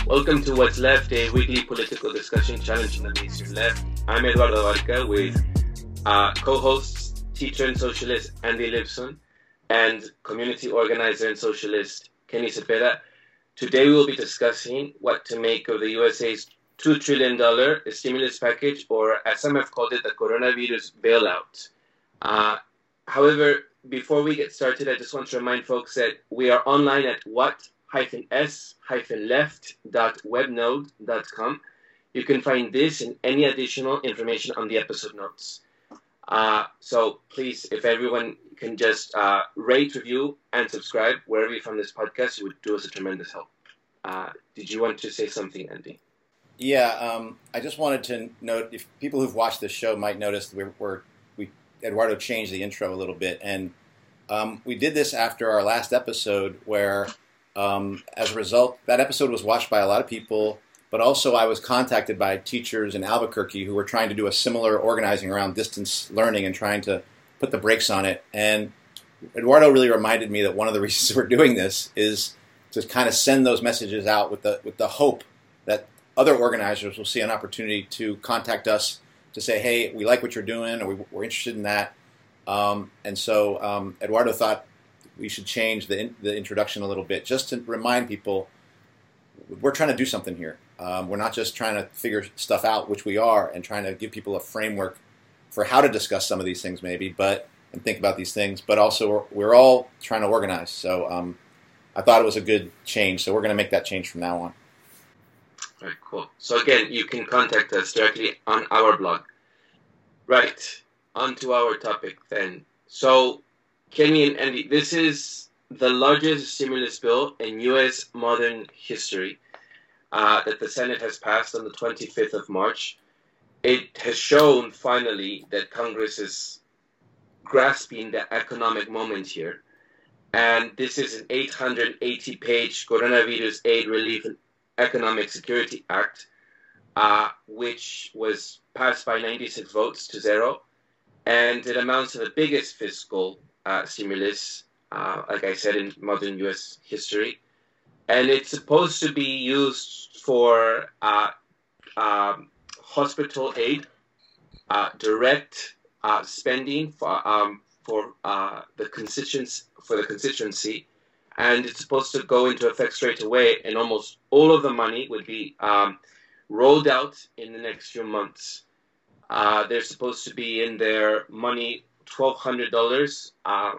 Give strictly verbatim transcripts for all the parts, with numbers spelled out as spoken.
Welcome to What's Left, a weekly political discussion challenging the mainstream left. I'm Eduardo Barca with uh, co-hosts, teacher and socialist Andy Lipson, and community organizer and socialist Kenny Cepeda. Today we will be discussing what to make of the U S A's two trillion dollars stimulus package, or as some have called it, the coronavirus bailout. Uh, however, before we get started, I just want to remind folks that we are online at what s left dot webnode dot com. You can find this and any additional information on the episode notes. Uh, so please, if everyone can just uh, rate, review, and subscribe wherever you found this podcast, it would do us a tremendous help. Uh, did you want to say something, Andy? Yeah, um, I just wanted to note, if people who've watched this show might notice we're, we're, we Eduardo changed the intro a little bit, and um, we did this after our last episode where, um, as a result, that episode was watched by a lot of people, but also I was contacted by teachers in Albuquerque who were trying to do a similar organizing around distance learning and trying to put the brakes on it. And Eduardo really reminded me that one of the reasons we're doing this is to kind of send those messages out with the with the hope that other organizers will see an opportunity to contact us to say, hey, we like what you're doing, or we, we're interested in that. Um, and so um, Eduardo thought we should change the in, the introduction a little bit, just to remind people we're trying to do something here. Um, we're not just trying to figure stuff out, which we are, and trying to give people a framework for how to discuss some of these things maybe, but and think about these things. But also we're, we're all trying to organize. So um, I thought it was a good change. So we're going to make that change from now on. All right, cool. So again, you can contact us directly on our blog. Right, on to our topic then. So, Kenny and Andy, this is the largest stimulus bill in U S modern history uh, that the Senate has passed on the twenty-fifth of March. It has shown, finally, that Congress is grasping the economic moment here. And this is an eight hundred eighty page Coronavirus Aid, Relief, and Economic Security Act, uh, which was passed by ninety-six votes to zero, and it amounts to the biggest fiscal uh, stimulus, uh, like I said, in modern U S history. And it's supposed to be used for uh, um, hospital aid, uh, direct uh, spending for um, for uh, the constituents for the constituency. And it's supposed to go into effect straight away, and almost all of the money would be um, rolled out in the next few months. Uh, they're supposed to be in their money twelve hundred dollars uh,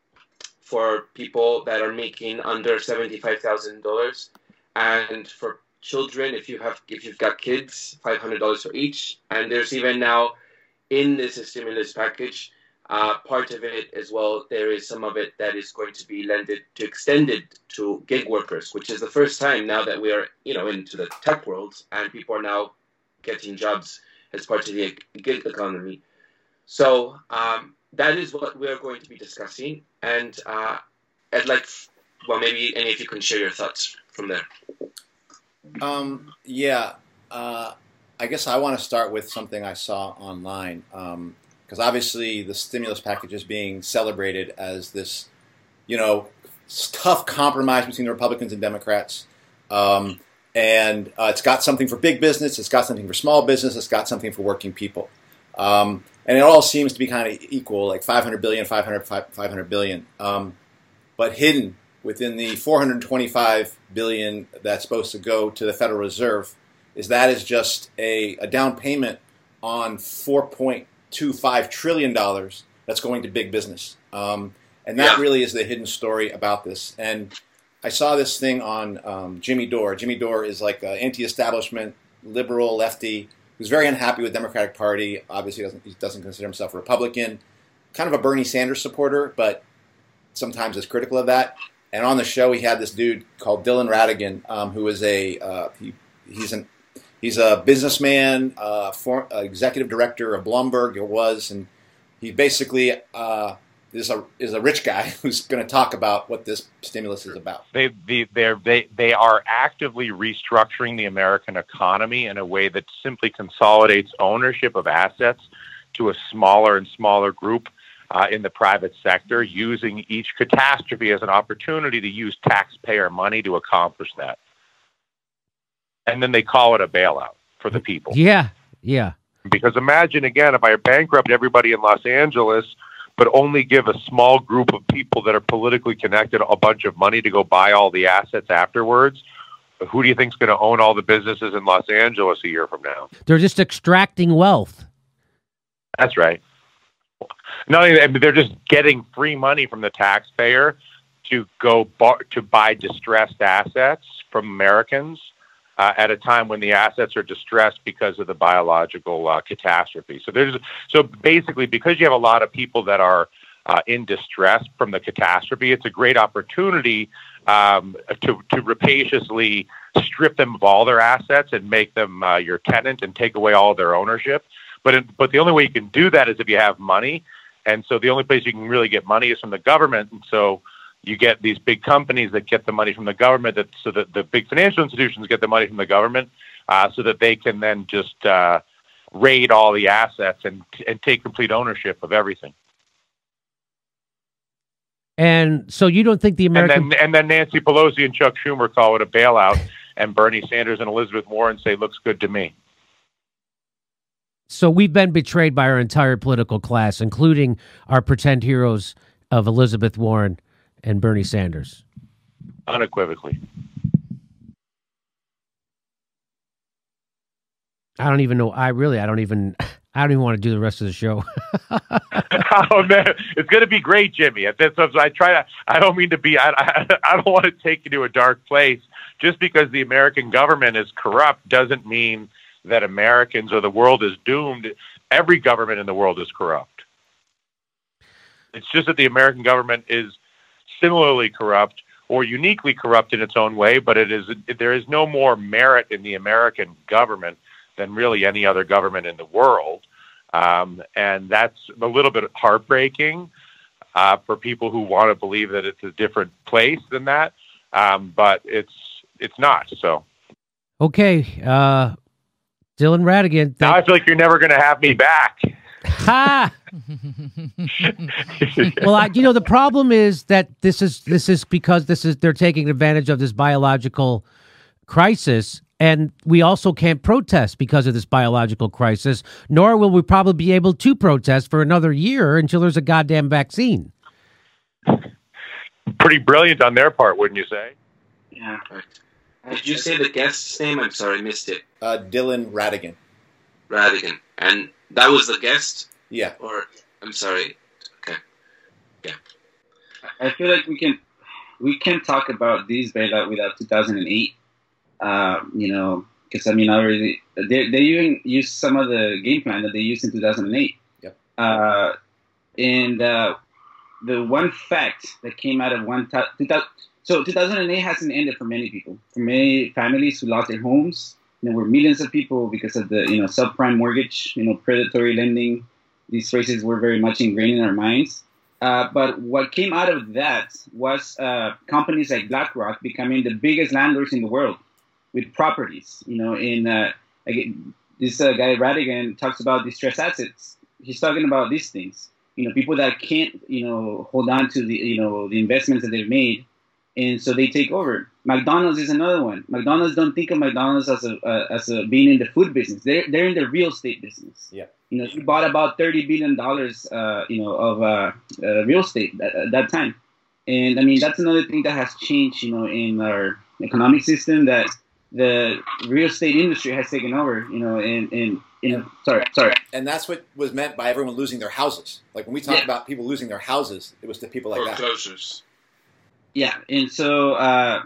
for people that are making under seventy-five thousand dollars, and for children, if you have if you've got kids, five hundred dollars for each. And there's even now in this stimulus package, Uh, part of it as well, there is some of it that is going to be lended to extended to gig workers, which is the first time now that we are, you know, into the tech world and people are now getting jobs as part of the gig economy. So um, that is what we are going to be discussing. And uh, I'd like, well, maybe any of you can share your thoughts from there. Um, yeah, uh, I guess I want to start with something I saw online. Um, Because obviously the stimulus package is being celebrated as this, you know, tough compromise between the Republicans and Democrats. Um, and uh, it's got something for big business, it's got something for small business, it's got something for working people. Um, and it all seems to be kind of equal, like five hundred billion, five hundred, five hundred billion. Um, but hidden within the four hundred twenty-five billion that's supposed to go to the Federal Reserve is that is just a, a down payment on four point two five trillion dollars that's going to big business. Um, and that yeah. really is the hidden story about this. And I saw this thing on um, Jimmy Dore. Jimmy Dore is like an anti-establishment, liberal, lefty, who's very unhappy with the Democratic Party. Obviously doesn't, he doesn't consider himself a Republican. Kind of a Bernie Sanders supporter, but sometimes is critical of that. And on the show, he had this dude called Dylan Ratigan, um, who is a, uh, he, he's an He's a businessman, uh, for, uh, executive director of Bloomberg, or was, and he basically uh, is a is a rich guy who's going to talk about what this stimulus is about. They they they they are actively restructuring the American economy in a way that simply consolidates ownership of assets to a smaller and smaller group uh, in the private sector, using each catastrophe as an opportunity to use taxpayer money to accomplish that. and then they call it a bailout for the people. Yeah, yeah. Because imagine, again, if I bankrupt everybody in Los Angeles, but only give a small group of people that are politically connected a bunch of money to go buy all the assets afterwards, who do you think is going to own all the businesses in Los Angeles a year from now? They're just extracting wealth. That's right. Not only that, I mean, they're just getting free money from the taxpayer to go bar- to buy distressed assets from Americans uh, at a time when the assets are distressed because of the biological uh, catastrophe. So there's so basically, because you have a lot of people that are uh, in distress from the catastrophe, it's a great opportunity um, to to rapaciously strip them of all their assets and make them uh, your tenant and take away all their ownership. But it, but the only way you can do that is if you have money, and so the only place you can really get money is from the government. And so you get these big companies that get the money from the government, that so that the big financial institutions get the money from the government, uh, so that they can then just uh, raid all the assets and and take complete ownership of everything. And so you don't think the American... And then, and then Nancy Pelosi and Chuck Schumer call it a bailout, and Bernie Sanders and Elizabeth Warren say, looks good to me. So we've been betrayed by our entire political class, including our pretend heroes of Elizabeth Warren and Bernie Sanders. Unequivocally. I don't even know. I really, I don't even, I don't even want to do the rest of the show. Oh man, it's going to be great, Jimmy. That's what I try to. I don't mean to be. I, I, I don't want to take you to a dark place. Just because the American government is corrupt doesn't mean that Americans or the world is doomed. Every government in the world is corrupt. It's just that the American government is similarly corrupt or uniquely corrupt in its own way, but it is there is no more merit in the American government than really any other government in the world. Um, and that's a little bit heartbreaking uh, for people who want to believe that it's a different place than that. Um, but it's it's not. So, okay. Uh, Dylan Ratigan. Now I feel like you're never going to have me back. Ha! Well, I, you know, the problem is that this is this is because this is they're taking advantage of this biological crisis, and we also can't protest because of this biological crisis. Nor will we probably be able to protest for another year until there's a goddamn vaccine. Pretty brilliant on their part, wouldn't you say? Yeah. Right. Did you say the guest's name? I'm sorry, I missed it. Uh, Dylan Ratigan. Ratigan. And that was the guest? Yeah. Or, I'm sorry. Okay. Yeah. I feel like we can we can talk about this bailout without two thousand eight. Uh, you know, because I mean, already they they even used some of the game plan that they used in two thousand eight. Yep. Uh, and uh, the one fact that came out of one ta- two thousand, so two thousand eight hasn't ended for many people, for many families who lost their homes. There were millions of people because of the you know subprime mortgage, you know predatory lending. These phrases were very much ingrained in our minds. Uh, but what came out of that was uh, companies like BlackRock becoming the biggest landlords in the world with properties. You know, in uh, again, this uh, guy Ratigan talks about distressed assets. He's talking about these things. You know, people that can't, you know, hold on to the, you know, the investments that they've made, and so they take over. McDonald's is another one. McDonald's don't think of McDonald's as a uh, as a being in the food business. They're they're in the real estate business. Yeah. You know, he bought about thirty billion dollars, uh, you know, of uh, uh, real estate at, at that time, and I mean that's another thing that has changed, you know, in our economic system, that the real estate industry has taken over, you know, and and you know, sorry, sorry, and that's what was meant by everyone losing their houses. Like when we talk yeah. about people losing their houses, it was to people like that. Foreclosures. Yeah, and so uh,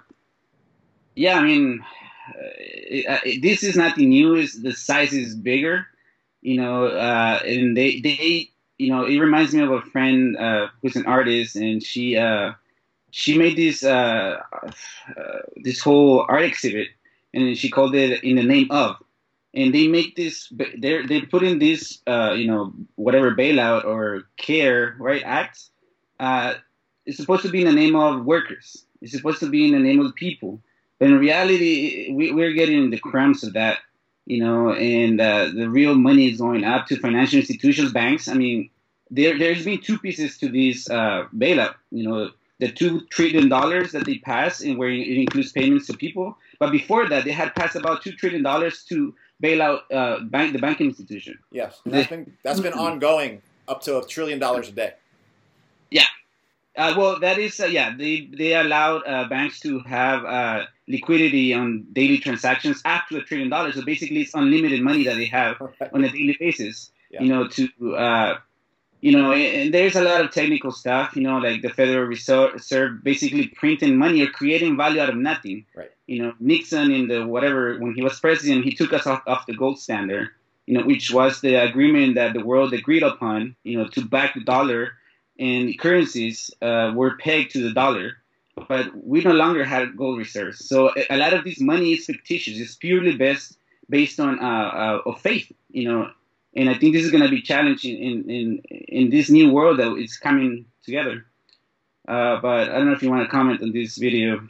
yeah, I mean, uh, it, uh, it, this is nothing new. Is the size is bigger. You know, uh, and they, they, you know, it reminds me of a friend uh, who's an artist, and she, uh, she made this, uh, uh, this whole art exhibit, and she called it "In the Name of," and they make this, they they put in this, uh, you know, whatever bailout or CARE, right, act. Uh, it's supposed to be in the name of workers. It's supposed to be in the name of people, but in reality, we, we're getting the crumbs of that. You know, and uh, the real money is going up to financial institutions, banks. I mean, there, there's been two pieces to this uh, bailout. You know, the two trillion dollars that they pass, and where it includes payments to people, But before that, they had passed about two trillion dollars to bail out uh, bank the banking institution. Yes, and that's been that's been ongoing up to a trillion dollars a day. Yeah. Uh, well, that is, uh, yeah, they, they allowed uh, banks to have uh, liquidity on daily transactions up to a trillion dollars. So basically, it's unlimited money that they have right. on a daily basis, yeah. you know, to, uh, you know, and, and there's a lot of technical stuff, you know, like the Federal Reserve basically printing money or creating value out of nothing. Right. You know, Nixon in the whatever, when he was president, he took us off, off the gold standard, you know, which was the agreement that the world agreed upon, you know, to back the dollar. And currencies uh, were pegged to the dollar, but we no longer had gold reserves. So a, a lot of this money is fictitious. It's purely based based on uh, uh, of faith, you know. And I think this is going to be challenging in, in in this new world that is coming together. Uh, but I don't know if you want to comment on this video.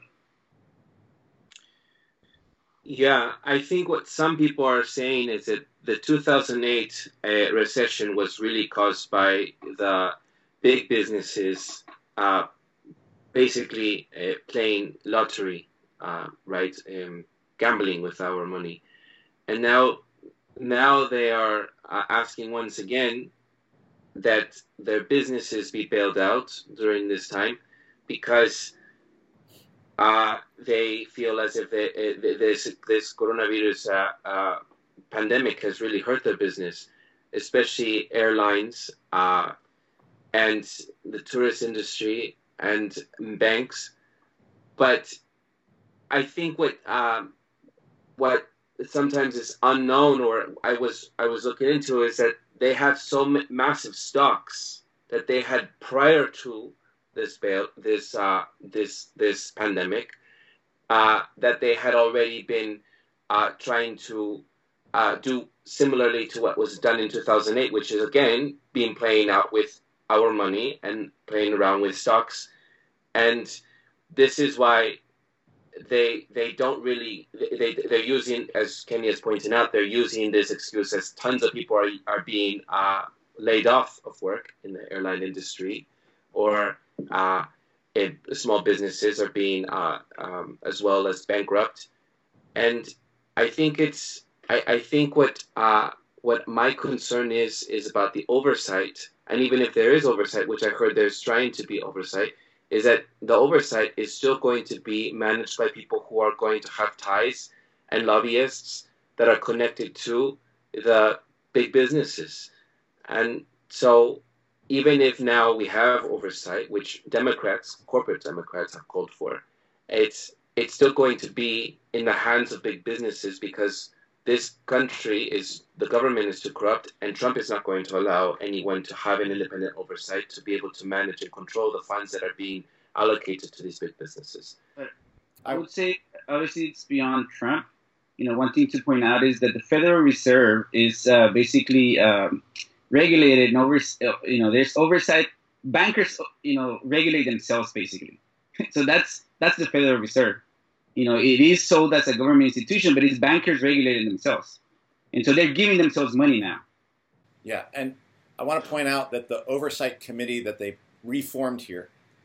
Yeah, I think what some people are saying is that the two thousand eight uh, recession was really caused by the big businesses uh, basically uh, playing lottery, uh, right, um, gambling with our money. And now now they are uh, asking once again that their businesses be bailed out during this time because uh, they feel as if they, uh, this, this coronavirus uh, uh, pandemic has really hurt their business, especially airlines, uh, and the tourist industry and banks. But I think what um, what sometimes is unknown, or I was I was looking into, is that they have so m- massive stocks that they had prior to this bail, this uh, this this pandemic, uh, that they had already been uh, trying to uh, do similarly to what was done in two thousand eight, which is again being playing out with our money and playing around with stocks. And this is why they they don't really, they, they're using, as Kenny has pointed out, they're using this excuse as tons of people are, are being uh, laid off of work in the airline industry, or uh, it, small businesses are being uh, um, as well as bankrupt. And I think it's, I, I think what uh, what my concern is, is about the oversight. And even if there is oversight, which I heard there's trying to be oversight, is that the oversight is still going to be managed by people who are going to have ties and lobbyists that are connected to the big businesses. And so even if now we have oversight, which Democrats, corporate Democrats have called for, it's it's still going to be in the hands of big businesses because this country is, the government is too corrupt, and Trump is not going to allow anyone to have an independent oversight to be able to manage and control the funds that are being allocated to these big businesses. But I would say, obviously, it's beyond Trump. You know, one thing to point out is that the Federal Reserve is uh, basically um, regulated and over, you know, there's oversight. Bankers, you know, regulate themselves basically. So that's that's the Federal Reserve. You know, it is sold as a government institution, but it's bankers regulating themselves. And so they're giving themselves money now. Yeah, and I want to point out that the oversight committee that they reformed here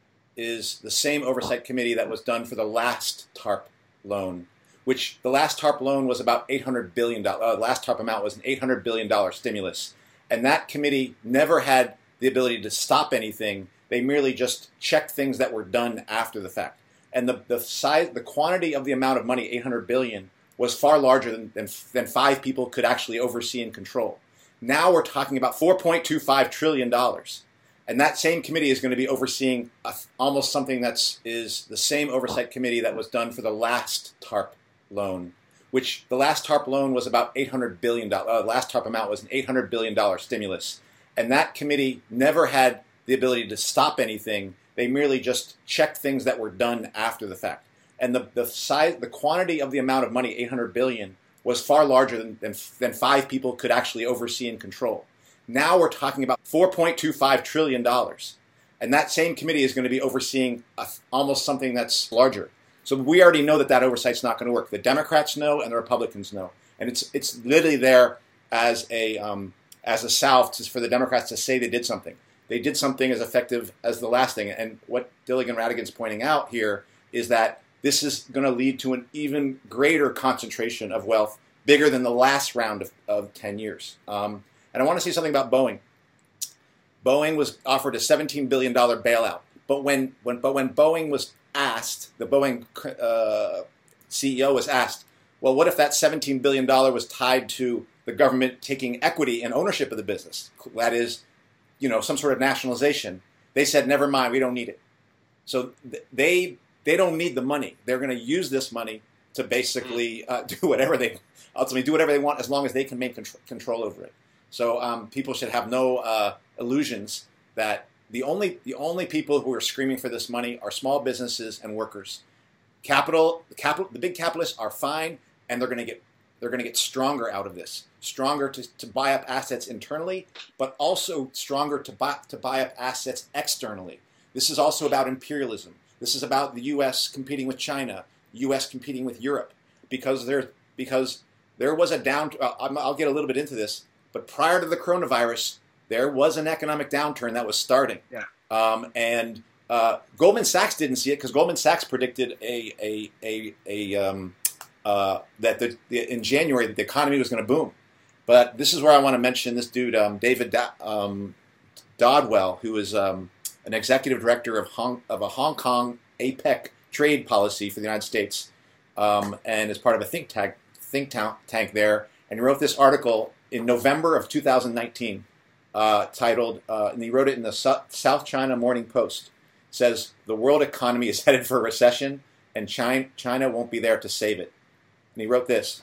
is the same oversight committee that was done for the last TARP loan, which the last TARP loan was about eight hundred billion dollars. Uh, last TARP amount was an eight hundred billion dollars stimulus. And that committee never had the ability to stop anything. They merely just checked things that were done after the fact. And the, the size, the quantity of the amount of money, eight hundred billion dollars, was far larger than, than, than five people could actually oversee and control. Now we're talking about four point two five trillion dollars. And that same committee is going to be overseeing a, almost something that's is the same oversight committee that was done for the last TARP loan, which the last TARP loan was about eight hundred billion dollars. Uh, last TARP amount was an eight hundred billion dollars stimulus. And that committee never had the ability to stop anything. They merely just checked things that were done after the fact. And the, the size, the quantity of the amount of money, eight hundred billion dollars, was far larger than, than, than five people could actually oversee and control. Now we're talking about four point two five trillion dollars. And that same committee is going to be overseeing a, almost something that's larger. So we already know that that oversight's not going to work. The Democrats know and the Republicans know. And it's it's literally there as a um, as a salve to, for the Democrats to say they did something. They did something as effective as the last thing. And what Dilligan Radigan's pointing out here is that this is going to lead to an even greater concentration of wealth, bigger than the last round of, of ten years. Um, and I want to say something about Boeing. Boeing was offered a seventeen billion dollars bailout. But when, when, but when Boeing was asked, the Boeing uh, C E O was asked, well, what if that seventeen billion dollars was tied to the government taking equity and ownership of the business? That is, you know, some sort of nationalization. They said, never mind, we don't need it. So th- they they don't need the money. They're going to use this money to basically uh, do whatever they ultimately do whatever they want, as long as they can make control, control over it. So um, people should have no uh, illusions that the only the only people who are screaming for this money are small businesses and workers. Capital, the capital, the big capitalists are fine, and they're going to get they're going to get stronger out of this, stronger to, to buy up assets internally, but also stronger to buy to buy up assets externally. This is also about imperialism. This is about the U S competing with China, U S competing with Europe, because there because there was a down. I'll, I'll get a little bit into this, but prior to the coronavirus, there was an economic downturn that was starting. Yeah. Um, and uh, Goldman Sachs didn't see it because Goldman Sachs predicted a a a, a um, uh, that the, the, in January that the economy was going to boom. But this is where I want to mention this dude, um, David da- um, Dodwell, who is um, an executive director of Hong, of a Hong Kong APEC trade policy for the United States, um, and is part of a think tank think tank, tank there. And he wrote this article in November of two thousand nineteen, uh, titled, uh, and he wrote it in the South China Morning Post. It says, the world economy is headed for a recession, and China, China won't be there to save it. And he wrote this: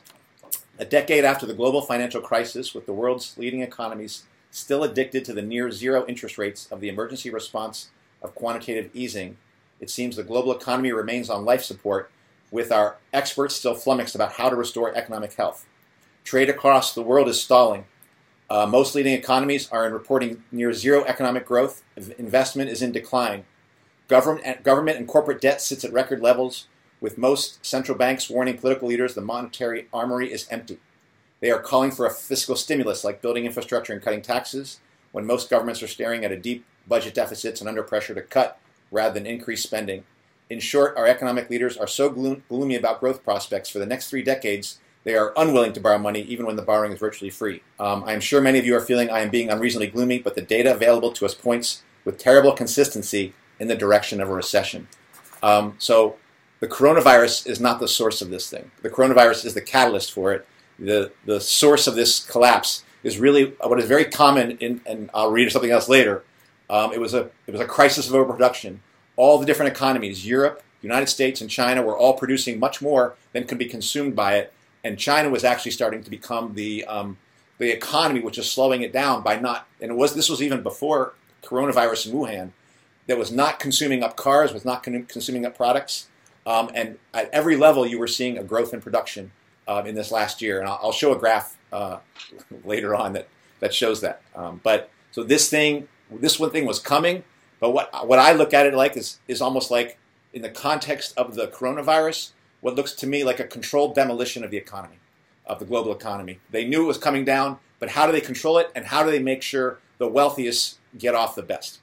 a decade after the global financial crisis, with the world's leading economies still addicted to the near zero interest rates of the emergency response of quantitative easing, it seems the global economy remains on life support, with our experts still flummoxed about how to restore economic health. Trade across the world is stalling. Uh, most leading economies are in reporting near zero economic growth. Investment is in decline. Government, government and corporate debt sits at record levels, with most central banks warning political leaders the monetary armory is empty. They are calling for a fiscal stimulus like building infrastructure and cutting taxes, when most governments are staring at a deep budget deficits and under pressure to cut rather than increase spending. In short, our economic leaders are so gloom, gloomy about growth prospects for the next three decades, they are unwilling to borrow money even when the borrowing is virtually free. Um, I am sure many of you are feeling I am being unreasonably gloomy, but the data available to us points with terrible consistency in the direction of a recession. Um, so the coronavirus is not the source of this thing. The coronavirus is the catalyst for it. The the source of this collapse is really what is very common in, and I'll read something else later. Um, it was a it was a crisis of overproduction. All the different economies, Europe, United States, and China, were all producing much more than could be consumed by it, and China was actually starting to become the um, the economy which is slowing it down by not. And it was this was even before coronavirus in Wuhan, that was not consuming up cars, was not con- consuming up products, um, and at every level you were seeing a growth in production. Um, in this last year, and I'll, I'll show a graph uh, later on that, that shows that. Um, but so this thing, this one thing was coming. But what what I look at it like is is almost like, in the context of the coronavirus, what looks to me like a controlled demolition of the economy, of the global economy. They knew it was coming down, but how do they control it, and how do they make sure the wealthiest get off the best?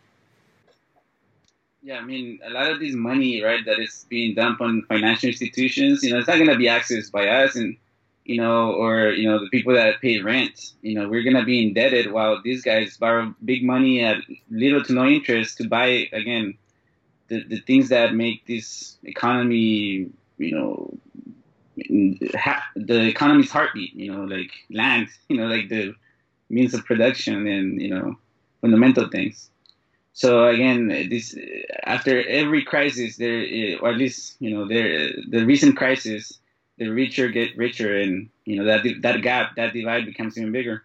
Yeah, I mean, a lot of this money, right, that is being dumped on financial institutions, you know, it's not going to be accessed by us and, you know, or, you know, the people that pay rent. You know, we're going to be indebted while these guys borrow big money at little to no interest to buy, again, the, the things that make this economy, you know, ha- the economy's heartbeat, you know, like land, you know, like the means of production and, you know, fundamental things. So again, this after every crisis, there, or at least you know, there the recent crisis, the richer get richer, and you know that that gap, that divide becomes even bigger.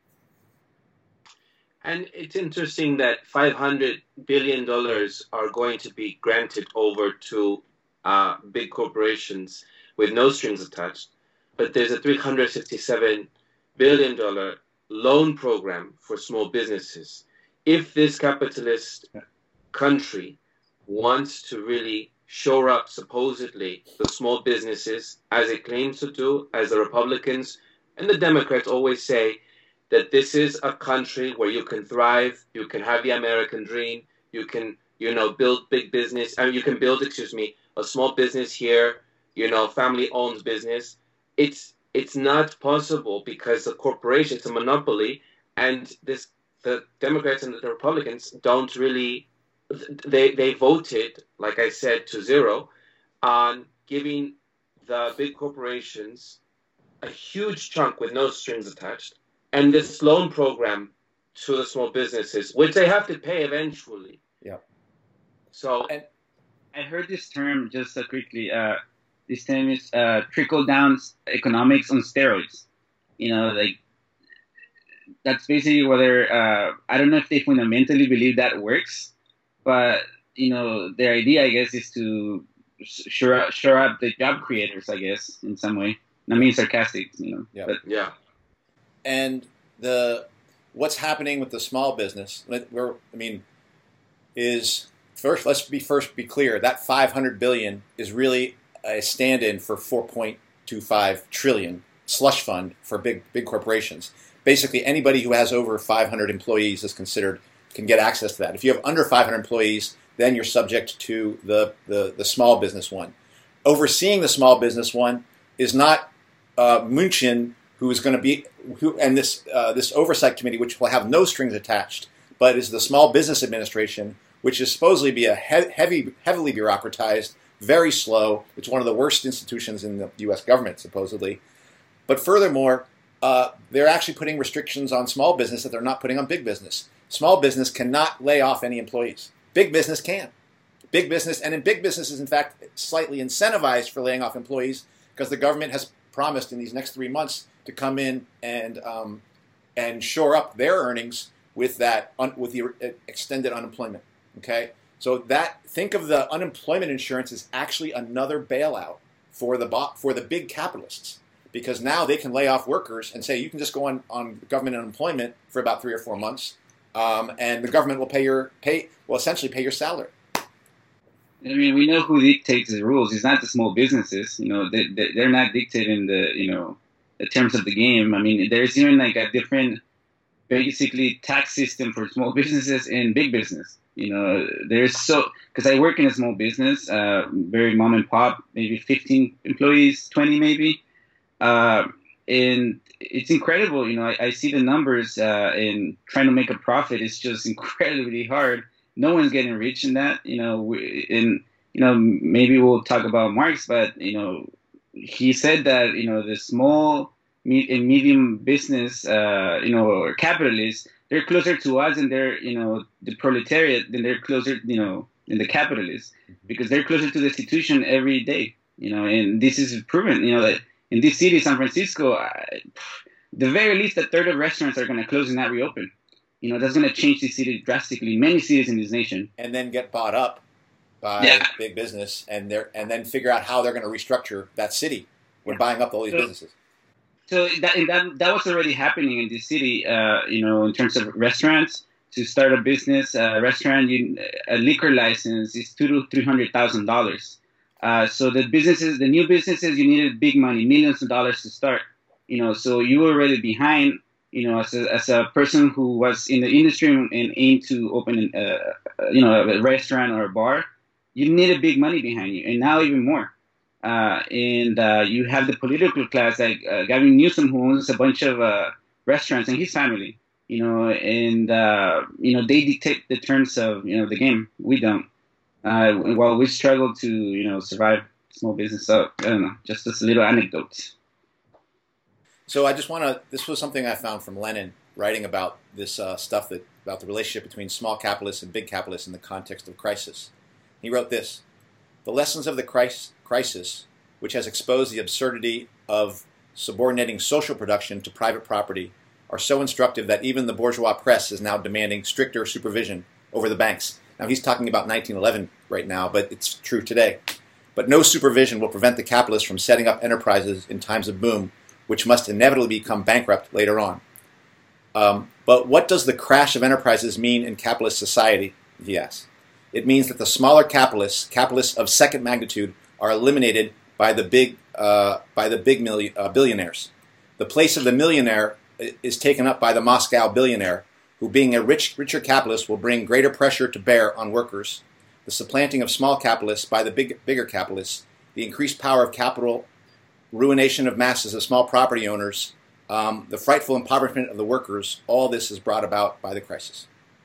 And it's interesting that five hundred billion dollars are going to be granted over to uh, big corporations with no strings attached, but there's a three hundred fifty-seven billion dollars loan program for small businesses. If this capitalist country wants to really shore up, supposedly, the small businesses, as it claims to do, as the Republicans and the Democrats always say, that this is a country where you can thrive, you can have the American dream, you can, you know, build big business, and you can build, excuse me, a small business here, you know, family-owned business. It's it's not possible because the corporation, it's a monopoly, and this the Democrats and the Republicans don't really, they they voted, like I said, to zero on giving the big corporations a huge chunk with no strings attached, and this loan program to the small businesses, which they have to pay eventually. Yeah. So, and I heard this term just uh, quickly. Uh, this term is uh, trickle down economics on steroids. You know, like that's basically whether uh, I don't know if they fundamentally believe that works, but you know, their idea, I guess, is to shore up, shore up the job creators, I guess, in some way. I mean, sarcastic, you know. Yeah. But, yeah. And the what's happening with the small business? We're, I mean, is first. Let's be first be clear that five hundred billion is really a stand-in for four point two five trillion slush fund for big big corporations. Basically, anybody who has over five hundred employees is considered can get access to that. If you have under five hundred employees, then you're subject to the the, the small business one. Overseeing the small business one is not uh, Mnuchin, who is going to be who, and this uh, this oversight committee, which will have no strings attached, but is the Small Business Administration, which is supposedly be a he- heavy, heavily bureaucratized, very slow. It's one of the worst institutions in the U S government, supposedly. But furthermore, uh, they're actually putting restrictions on small business that they're not putting on big business. Small business cannot lay off any employees. Big business can. Big business, and in big business is in fact slightly incentivized for laying off employees because the government has promised in these next three months to come in and um, and shore up their earnings with that un- with the extended unemployment. Okay, so that think of the unemployment insurance as actually another bailout for the bo- for the big capitalists, because now they can lay off workers and say you can just go on, on government unemployment for about three or four months, um, and the government will pay your pay will essentially pay your salary. I mean, we know who dictates the rules. It's not the small businesses. You know, they, they, they're not dictating the, you know, the terms of the game. I mean, there's even like a different, basically, tax system for small businesses and big business. You know, there's so, because I work in a small business, uh, very mom and pop, maybe fifteen employees, twenty maybe. Uh, and it's incredible. You know, I, I see the numbers uh, and trying to make a profit is just incredibly hard. No one's getting rich in that, you know, we, and, you know, maybe we'll talk about Marx, but, you know, he said that, you know, the small and medium business, uh, you know, or capitalists, they're closer to us and they're, you know, the proletariat, than they're closer, you know, than the capitalists, because they're closer to the institution every day, you know, and this is proven, you know, that in this city, San Francisco, I, the very least a third of restaurants are going to close and not reopen. You know, that's going to change the city drastically. Many cities in this nation, and then get bought up by yeah. big business, and they're and then figure out how they're going to restructure that city when yeah. buying up all these so, businesses. So that and that that was already happening in this city. Uh, you know, in terms of restaurants, to start a business, a uh, restaurant, you, a liquor license is two to three hundred thousand uh, dollars. So the businesses, the new businesses, you needed big money, millions of dollars to start. You know, so you were already behind. You know, as a, as a person who was in the industry and aimed to open, a, you know, a restaurant or a bar, you needed big money behind you, and now even more. Uh, and uh, you have the political class, like uh, Gavin Newsom, who owns a bunch of uh, restaurants, and his family. You know, and uh, you know they dictate the terms of you know the game. We don't. Uh, while we struggle to you know survive small business. So I don't know, just this little anecdote. So I just want to, this was something I found from Lenin writing about this uh, stuff that about the relationship between small capitalists and big capitalists in the context of crisis. He wrote this: the lessons of the crisis, which has exposed the absurdity of subordinating social production to private property, are so instructive that even the bourgeois press is now demanding stricter supervision over the banks. Now he's talking about nineteen eleven right now, but it's true today. But no supervision will prevent the capitalists from setting up enterprises in times of boom, which must inevitably become bankrupt later on. Um, but what does the crash of enterprises mean in capitalist society, he asks. It means that the smaller capitalists, capitalists of second magnitude, are eliminated by the big, uh, by the big milli- uh, billionaires. The place of the millionaire is taken up by the Moscow billionaire, who being a rich, richer capitalist will bring greater pressure to bear on workers, the supplanting of small capitalists by the big, bigger capitalists, the increased power of capital, ruination of masses of small property owners, um, the frightful impoverishment of the workers, all this is brought about by the crisis.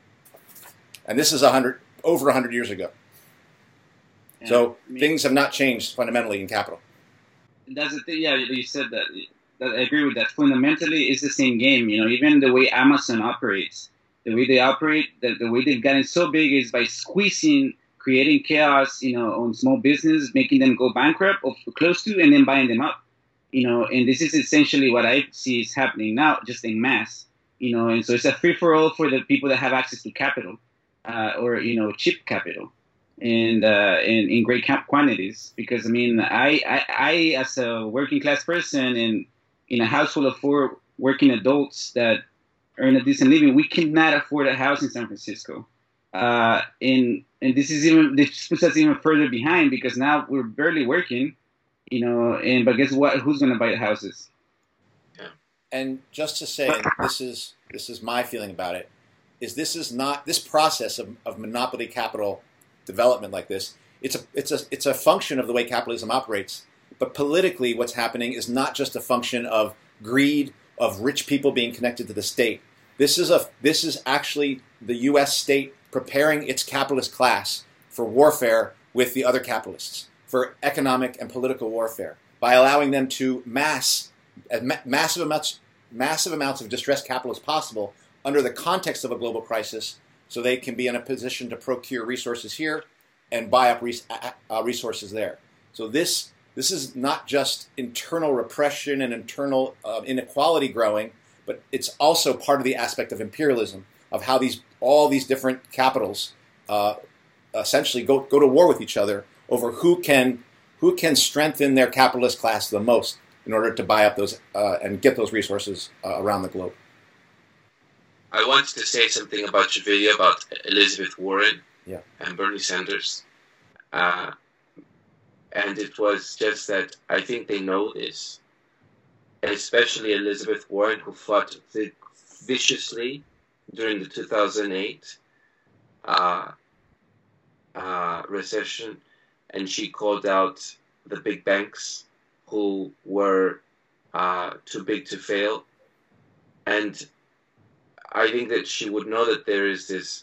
And this is a hundred, over one hundred years ago. Yeah, so I mean, things have not changed fundamentally in capital. That's the thing. Yeah, you said that. that. I agree with that. Fundamentally, it's the same game. You know, even the way Amazon operates, the way they operate, the, the way they've gotten so big is by squeezing, creating chaos, you know, on small business, making them go bankrupt or close to, and then buying them up. You know, and this is essentially what I see is happening now, just en masse. You know, and so it's a free for all for the people that have access to capital, uh, or you know, cheap capital. And uh, in, in great quantities, because I mean, I, I, I as a working class person and in a household of four working adults that earn a decent living, we cannot afford a house in San Francisco. Uh, and and this is even this puts us even further behind because now we're barely working, you know. And but guess what? Who's going to buy the houses? Yeah. And just to say, and this is this is my feeling about it, is this is not this process of, of monopoly capital development like this. It's a it's a it's a function of the way capitalism operates. But politically, what's happening is not just a function of greed of rich people being connected to the state. This is a this is actually the U S state preparing its capitalist class for warfare with the other capitalists, for economic and political warfare, by allowing them to mass as ma- massive amounts massive amounts of distressed capital as possible under the context of a global crisis. So they can be in a position to procure resources here and buy up res- uh, resources there. So this this is not just internal repression and internal uh, inequality growing, but it's also part of the aspect of imperialism, of how these all these different capitals uh, essentially go go to war with each other over who can who can strengthen their capitalist class the most in order to buy up those uh, and get those resources uh, around the globe. I wanted to say something about your video about Elizabeth Warren yeah. and Bernie Sanders. Uh, and it was just that I think they know this, especially Elizabeth Warren, who fought viciously during the two thousand eight uh, uh, recession, and she called out the big banks who were uh, too big to fail. And I think that she would know that there is this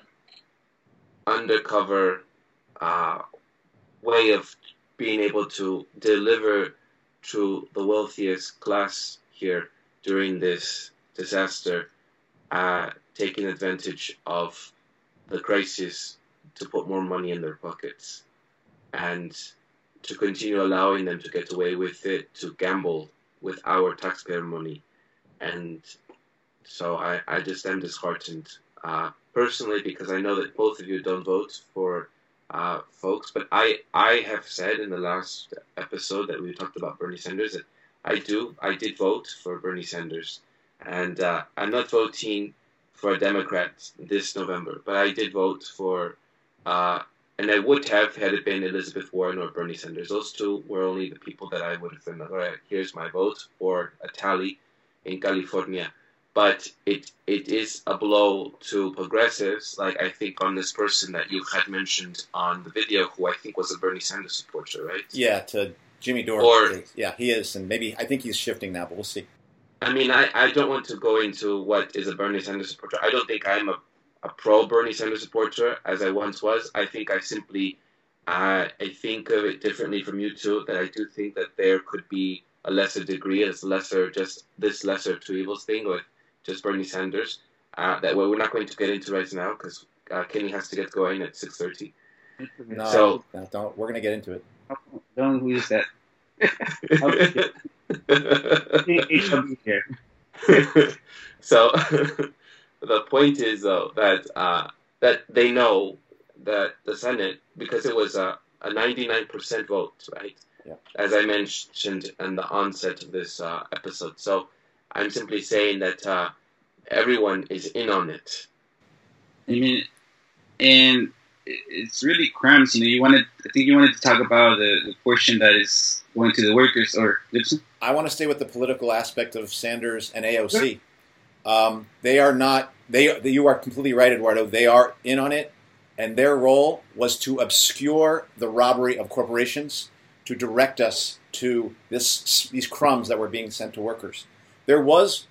undercover uh, way of being able to deliver to the wealthiest class here during this disaster, uh, taking advantage of the crisis to put more money in their pockets and to continue allowing them to get away with it, to gamble with our taxpayer money. And so I, I just am disheartened uh, personally, because I know that both of you don't vote for uh, folks, but I, I have said in the last episode that we talked about Bernie Sanders that I do, I did vote for Bernie Sanders, and uh, I'm not voting for a Democrat this November, but I did vote for, uh, and I would have had it been Elizabeth Warren or Bernie Sanders. Those two were only the people that I would have been, all right, here's my vote, or a tally in California. But it it is a blow to progressives, like I think on this person that you had mentioned on the video, who I think was a Bernie Sanders supporter, right? Yeah, to Jimmy Dore. Or, yeah, he is, and maybe I think he's shifting now, but we'll see. I mean, I, I don't want to go into what is a Bernie Sanders supporter. I don't think I'm a, a pro-Bernie Sanders supporter, as I once was. I think I simply, uh, I think of it differently from you two, that I do think that there could be a lesser degree, as lesser, just this lesser two evils thing, or just Bernie Sanders, uh, that we're not going to get into right now, because uh, Kenny has to get going at six thirty. No, so, no, don't. We're going to get into it. Don't use that. So the point is, though, that uh, that they know that the Senate, because it was a, a ninety-nine percent vote, right? Yeah. As I mentioned in the onset of this uh, episode. So I'm simply saying that uh, everyone is in on it. I mean, and it's really crumbs. You know, you wanted. I think you wanted to talk about the, the portion that is going to the workers, or Gibson. I want to stay with the political aspect of Sanders and A O C. Yeah. Um, they are not. They. You are completely right, Eduardo. They are in on it, And their role was to obscure the robbery of corporations, to direct us to this these crumbs that were being sent to workers. There was...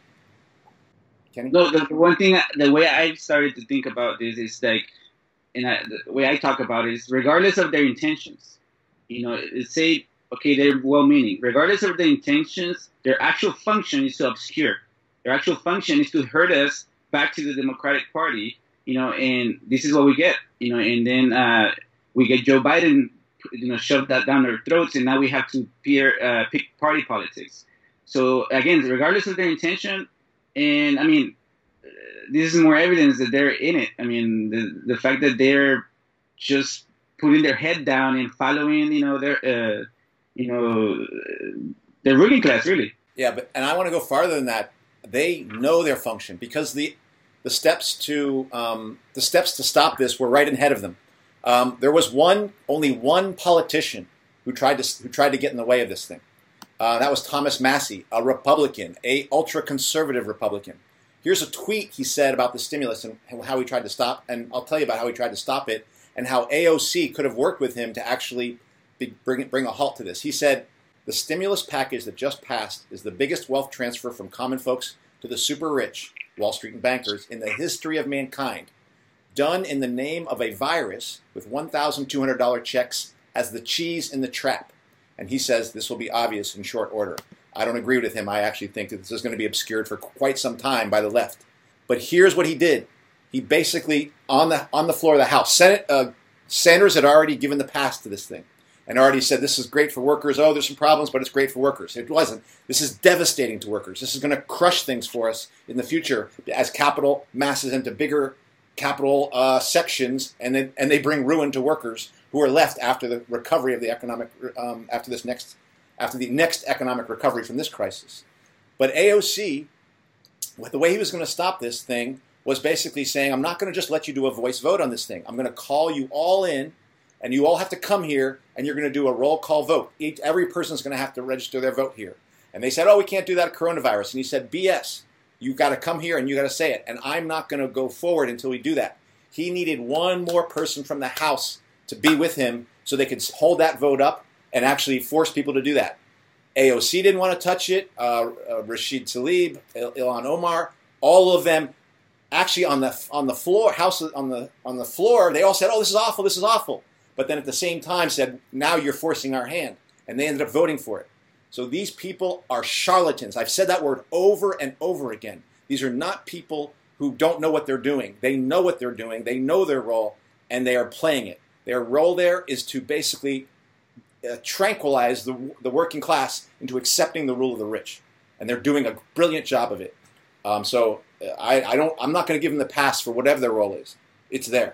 Kenny? No, the one thing, the way I started to think about this is like, and I, the way I talk about it is regardless of their intentions, you know, say, okay, they're well-meaning. Regardless of their intentions, their actual function is to obscure. Their actual function is to herd us back to the Democratic Party, you know, and this is what we get, you know, and then uh, we get Joe Biden, you know, shoved that down their throats, and now we have to peer, uh, pick party politics. So again, regardless of their intention, and I mean, uh, this is more evidence that they're in it. I mean, the the fact that they're just putting their head down and following, you know, their, uh, you know, their ruling class, really. Yeah, but and I want to go farther than that. They know their function because the the steps to um, the steps to stop this were right ahead of them. Um, there was one only one politician who tried to who tried to get in the way of this thing. Uh, that was Thomas Massie, a Republican, a ultra conservative Republican. Here's a tweet he said about the stimulus and how he tried to stop, and I'll tell you about how he tried to stop it and how A O C could have worked with him to actually be, bring bring a halt to this. He said, "The stimulus package that just passed is the biggest wealth transfer from common folks to the super rich, Wall Street and bankers, in the history of mankind, done in the name of a virus with one thousand two hundred dollars checks as the cheese in the trap." And he says this will be obvious in short order. I don't agree with him. I actually think that this is going to be obscured for quite some time by the left. But here's what he did. He basically, on the on the floor of the House, Senate, uh, Sanders had already given the pass to this thing and already said this is great for workers. Oh, there's some problems, but it's great for workers. It wasn't. This is devastating to workers. This is going to crush things for us in the future as capital masses into bigger capital uh, sections, and then and they bring ruin to workers who are left after the recovery of the economic um, after this next after the next economic recovery from this crisis. But A O C, with the way he was going to stop this thing, was basically saying, I'm not going to just let you do a voice vote on this thing. I'm going to call you all in, and you all have to come here, and you're going to do a roll call vote. Each, every person's going to have to register their vote here. And they said, oh, we can't do that at coronavirus. And he said, B S. You've got to come here, and you've got to say it. And I'm not going to go forward until we do that. He needed one more person from the House to be with him so they could hold that vote up and actually force people to do that. A O C didn't want to touch it. Uh, uh, Rashid Tlaib, Il- Ilhan Omar, all of them actually on the on the floor, House on the on the floor, they all said, "Oh, this is awful. This is awful." But then at the same time said, "Now you're forcing our hand," and they ended up voting for it. So these people are charlatans. I've said that word over and over again. These are not people who don't know what they're doing. They know what they're doing. They know their role, and they are playing it. Their role there is to basically uh, tranquilize the, the working class into accepting the rule of the rich, and they're doing a brilliant job of it. Um, so uh, I, I don't. I'm not going to give them the pass for whatever their role is. It's there.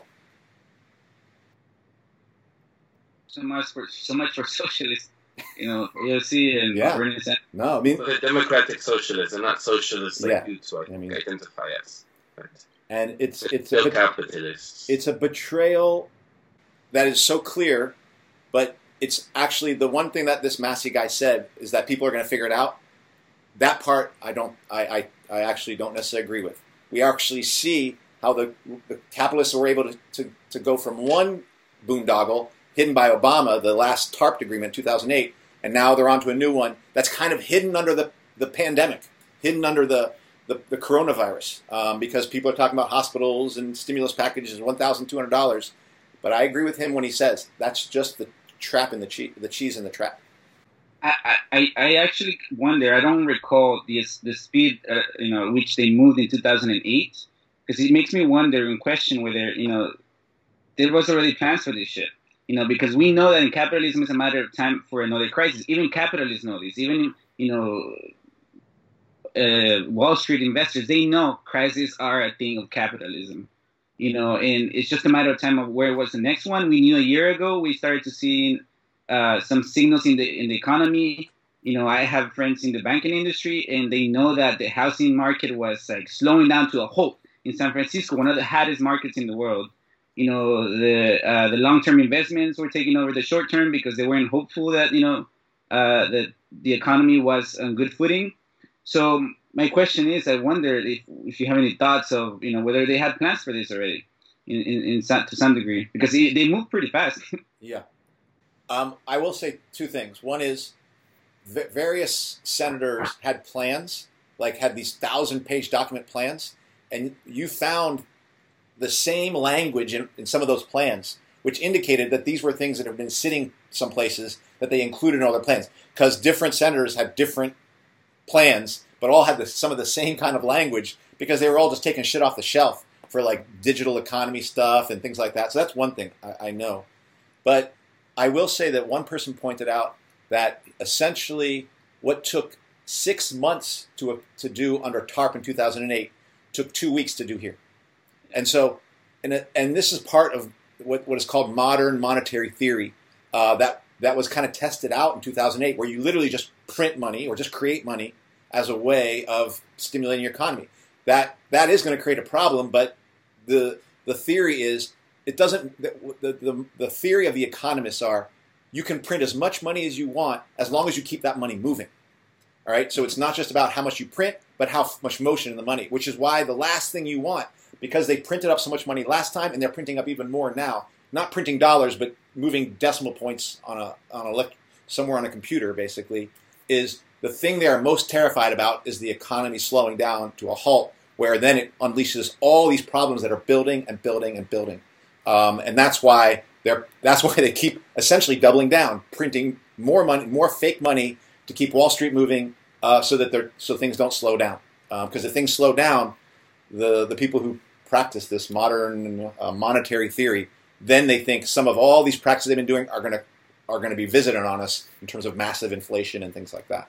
So much for so much for socialists. You know, A O C and yeah. Bernie Sanders. No, I mean Well, they're democratic socialists and not socialists like Yeah. you two I mean- identify as. Right. and it's They're it's still a, capitalists. it's a betrayal that is so clear, but it's actually the one thing that this Massie guy said is that people are going to figure it out. That part I don't, I, I, I actually don't necessarily agree with. We actually see how the, the capitalists were able to, to, to go from one boondoggle hidden by Obama, the last TARP agreement in two thousand eight, and now they're onto a new one that's kind of hidden under the, the pandemic, hidden under the, the, the coronavirus, um, because people are talking about hospitals and stimulus packages and one thousand two hundred dollars. But I agree with him when he says that's just the trap in the cheese, the cheese in the trap. I, I, I actually wonder. I don't recall the the speed uh, you know which they moved in two thousand eight, because it makes me wonder and question whether you know there was already plans for this shit. You know, because we know that in capitalism it's a matter of time for another crisis. Even capitalists know this. Even you know, uh, Wall Street investors, they know crises are a thing of capitalism. You know, and it's just a matter of time of where was the next one. We knew a year ago. We started to see uh, some signals in the in the economy. You know, I have friends in the banking industry, and they know that the housing market was like slowing down to a halt in San Francisco, one of the hottest markets in the world. You know, the uh, the long-term investments were taking over the short-term because they weren't hopeful that, you know, uh, that the economy was on good footing. So my question is, I wonder if, if you have any thoughts of, you know, whether they had plans for this already. in, in, in some, to some degree because they, they move pretty fast. Yeah. Um, I will say two things. One is v- various senators had plans, like had these thousand-page document plans, and you found the same language in, in some of those plans, which indicated that these were things that have been sitting some places that they included in all their plans, because different senators had different plans, but all had the, some of the same kind of language because they were all just taking shit off the shelf for like digital economy stuff and things like that. So that's one thing I, I know. But I will say that one person pointed out that essentially what took six months to to do under TARP in two thousand eight took two weeks to do here. And so, and, and this is part of what, what is called modern monetary theory uh, that, that was kind of tested out in two thousand eight, where you literally just print money or just create money as a way of stimulating your economy. That that is going to create a problem, but the the theory is it doesn't. The, the the the theory of the economists are you can print as much money as you want as long as you keep that money moving. All right, so it's not just about how much you print, but how much motion in the money. Which is why the last thing you want, because they printed up so much money last time, and they're printing up even more now. Not printing dollars, but moving decimal points on a on a somewhere on a computer, basically, is the thing they are most terrified about is the economy slowing down to a halt, where then it unleashes all these problems that are building and building and building, um, and that's why they're that's why they keep essentially doubling down, printing more money, more fake money to keep Wall Street moving, uh, so that they're so things don't slow down. Because uh, if things slow down, the the people who practice this modern uh, monetary theory, then they think some of all these practices they've been doing are going to are going to be visited on us in terms of massive inflation and things like that.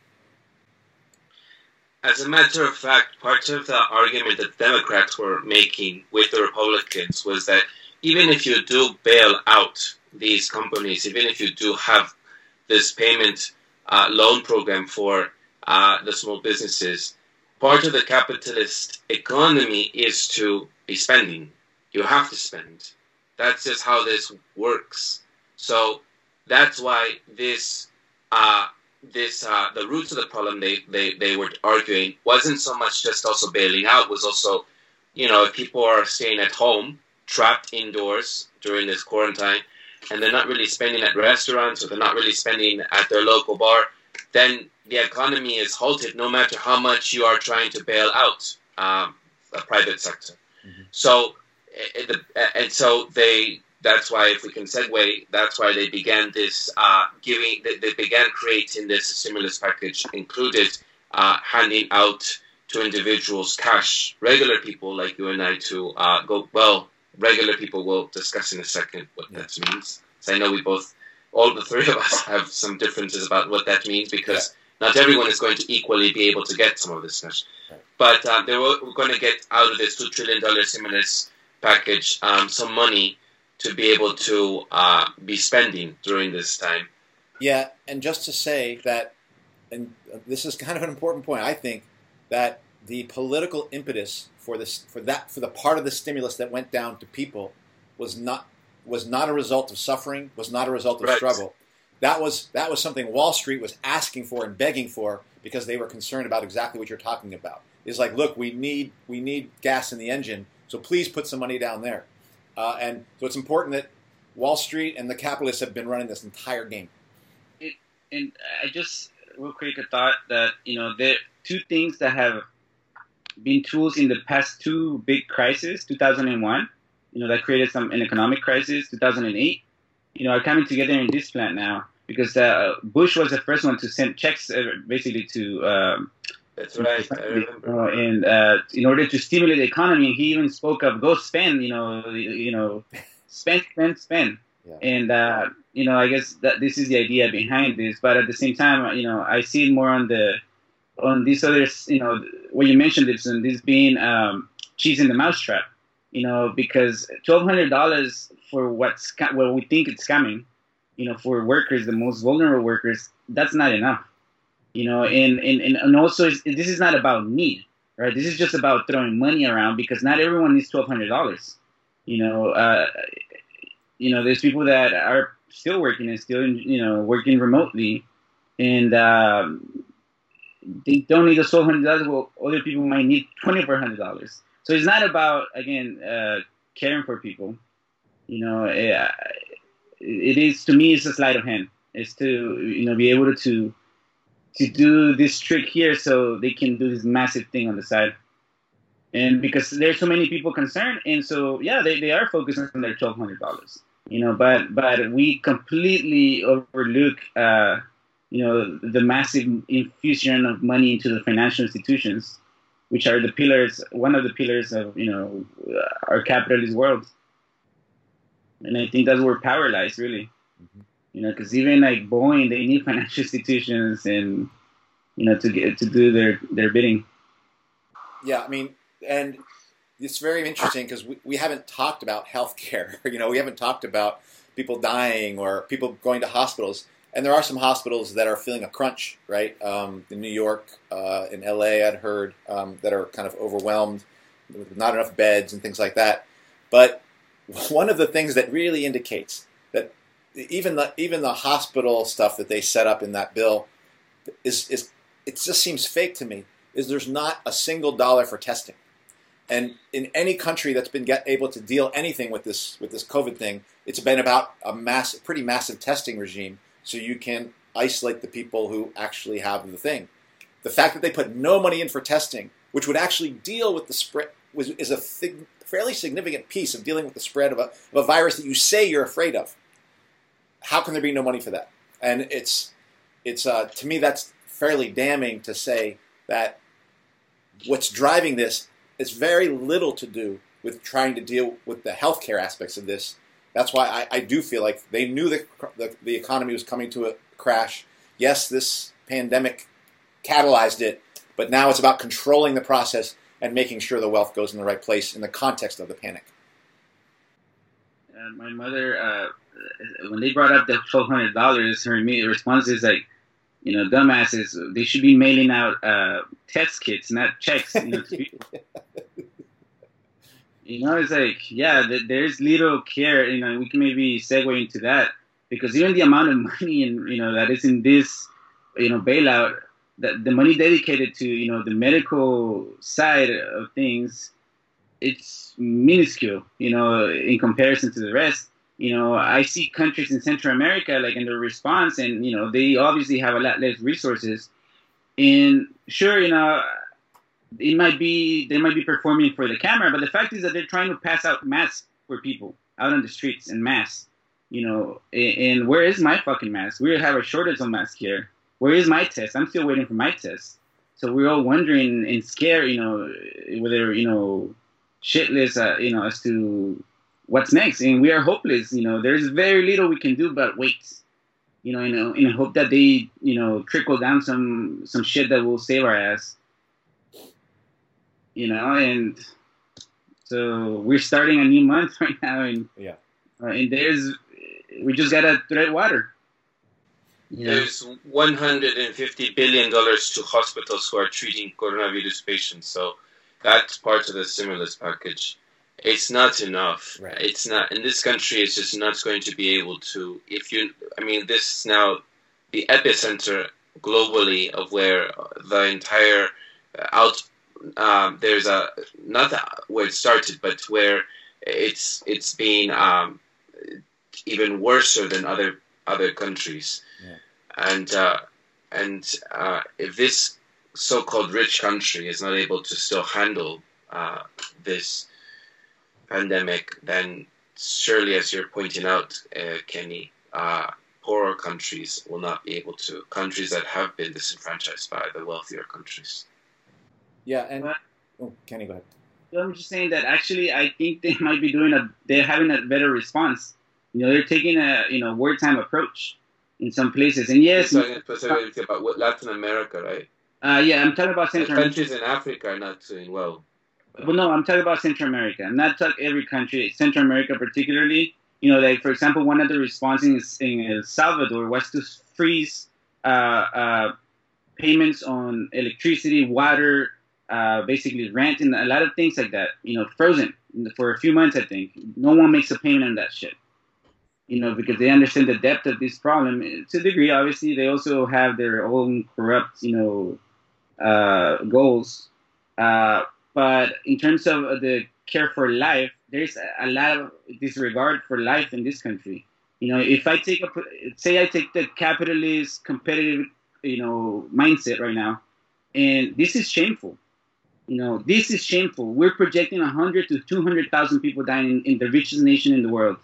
As a matter of fact, part of the argument that Democrats were making with the Republicans was that even if you do bail out these companies, even if you do have this payment uh, loan program for uh, the small businesses, part of the capitalist economy is to be spending. You have to spend. That's just how this works. So that's why this, uh, this, uh, the roots of the problem they, they, they were arguing wasn't so much just also bailing out, was also, you know, if people are staying at home, trapped indoors during this quarantine, and they're not really spending at restaurants or they're not really spending at their local bar, then the economy is halted no matter how much you are trying to bail out um, the private sector. Mm-hmm. So, and so they, that's why, if we can segue, that's why they began this, uh, giving, they, they began creating this stimulus package, included uh, handing out to individuals cash, regular people like you and I to uh, go, well, regular people will discuss in a second what yeah. that means. So I know we both, all the three of us have some differences about what that means, because yeah. not everyone is going to equally be able to get some of this cash. Right. But um, they were, were going to get out of this two trillion dollars stimulus package um, some money to be able to uh, be spending during this time. Yeah, and just to say that, and this is kind of an important point, I think, that the political impetus for this, for that, for the part of the stimulus that went down to people was not was not a result of suffering, was not a result of right. struggle. That was that was something Wall Street was asking for and begging for because they were concerned about exactly what you're talking about. It's like, look, we need we need gas in the engine, so please put some money down there. Uh, and so it's important that Wall Street and the capitalists have been running this entire game. It, and I just real quick a thought that, you know, there are two things that have been tools in the past two big crises, two thousand one, you know, that created some an economic crisis, two thousand eight, you know, are coming together in this plan now, because uh, Bush was the first one to send checks uh, basically to um, that's right, I remember. Uh, and uh, in order to stimulate the economy, he even spoke of go spend, you know, you know, spend, spend, spend. Yeah. And, uh, you know, I guess that this is the idea behind this. But at the same time, you know, I see it more on the, on these other, you know, what you mentioned, this, and this being um, cheese in the mousetrap, you know, because twelve hundred dollars for what's, what we think it's coming, you know, for workers, the most vulnerable workers, that's not enough. You know, and, and, and also this is not about need, right? This is just about throwing money around, because not everyone needs twelve hundred dollars. You know, uh, you know, there's people that are still working and still, you know, working remotely, and um, they don't need the twelve hundred dollars. Well, other people might need twenty-four hundred dollars. So it's not about, again, uh, caring for people. You know, it, it is, to me, it's a sleight of hand. It's to, you know, be able to to do this trick here so they can do this massive thing on the side. And because there's so many people concerned, and so yeah, they, they are focused on their twelve hundred dollars. You know, but but we completely overlook, uh, you know, the massive infusion of money into the financial institutions, which are the pillars, one of the pillars of, you know, our capitalist world. And I think that's where power lies, really. Mm-hmm. You know, because even like Boeing, they need financial institutions and, you know, to get to do their, their bidding. Yeah, I mean, and it's very interesting because we, we haven't talked about healthcare. You know, we haven't talked about people dying or people going to hospitals. And there are some hospitals that are feeling a crunch, right? Um, in New York, uh, in L A, I'd heard, um, that are kind of overwhelmed with not enough beds and things like that. But one of the things that really indicates that even the even the hospital stuff that they set up in that bill is is it just seems fake to me. Is there's not a single dollar for testing, and in any country that's been get, able to deal anything with this with this COVID thing, it's been about a mass, pretty massive testing regime, so you can isolate the people who actually have the thing. The fact that they put no money in for testing, which would actually deal with the spread, was is a thing, fairly significant piece of dealing with the spread of a, of a virus that you say you're afraid of. How can there be no money for that? And it's it's uh, to me that's fairly damning to say that what's driving this is very little to do with trying to deal with the healthcare aspects of this. That's why I, I do feel like they knew that the, the economy was coming to a crash. Yes, this pandemic catalyzed it, but now it's about controlling the process and making sure the wealth goes in the right place in the context of the panic. And my mother, uh, when they brought up the twelve hundred dollars, her immediate response is like, you know, dumbasses, they should be mailing out uh, test kits, not checks, you know, to people. You know, it's like, yeah, th- there's little care, you know, we can maybe segue into that, because even the amount of money, and you know, that is in this, you know, bailout, that the money dedicated to, you know, the medical side of things, it's minuscule, you know, in comparison to the rest. You know, I see countries in Central America, like in their response, and, you know, they obviously have a lot less resources. And sure, you know, it might be, they might be performing for the camera, but the fact is that they're trying to pass out masks for people out on the streets and masks, you know, and, and where is my fucking mask? We have a shortage of masks here. Where is my test? I'm still waiting for my test. So we're all wondering and scared, you know, whether, you know, shitless, uh, you know, as to what's next. And we are hopeless, you know, there's very little we can do but wait, you know, in, a, in a hope that they, you know, trickle down some, some shit that will save our ass, you know. And so we're starting a new month right now, and yeah, uh, and there's, we just gotta tread water. Yeah. There's one hundred fifty billion dollars to hospitals who are treating coronavirus patients. So that's part of the stimulus package. It's not enough. Right. It's not, in this country, it's just not going to be able to, if you, I mean, this is now the epicenter globally of where the entire out, um, there's a, not where it started, but where it's, it's been um, even worse than other, other countries. Yeah. And uh, and uh, if this so-called rich country is not able to still handle uh, this pandemic, then surely, as you're pointing out, uh, Kenny, uh, poorer countries will not be able to. Countries that have been disenfranchised by the wealthier countries. Yeah, and oh, Kenny, go ahead. I'm just saying that actually, I think they might be doing a, they're having a better response. You know, they're taking a, you know, wartime approach in some places. And yes, you're talking specifically about what, Latin America, right? Uh, yeah, I'm talking about Central America. Countries in Africa are not doing well. But no, I'm talking about Central America. I'm not talking every country, Central America particularly. You know, like, for example, one of the responses in El Salvador was to freeze uh, uh, payments on electricity, water, uh, basically rent, and a lot of things like that, you know, frozen for a few months, I think. No one makes a payment on that shit. You know, because they understand the depth of this problem to a degree. Obviously, they also have their own corrupt, you know, uh, goals. Uh, but in terms of the care for life, there's a, a lot of disregard for life in this country. You know, if I take a say I take the capitalist competitive, you know, mindset right now, and this is shameful. You know, this is shameful. We're projecting one hundred to two hundred thousand people dying in, in the richest nation in the world.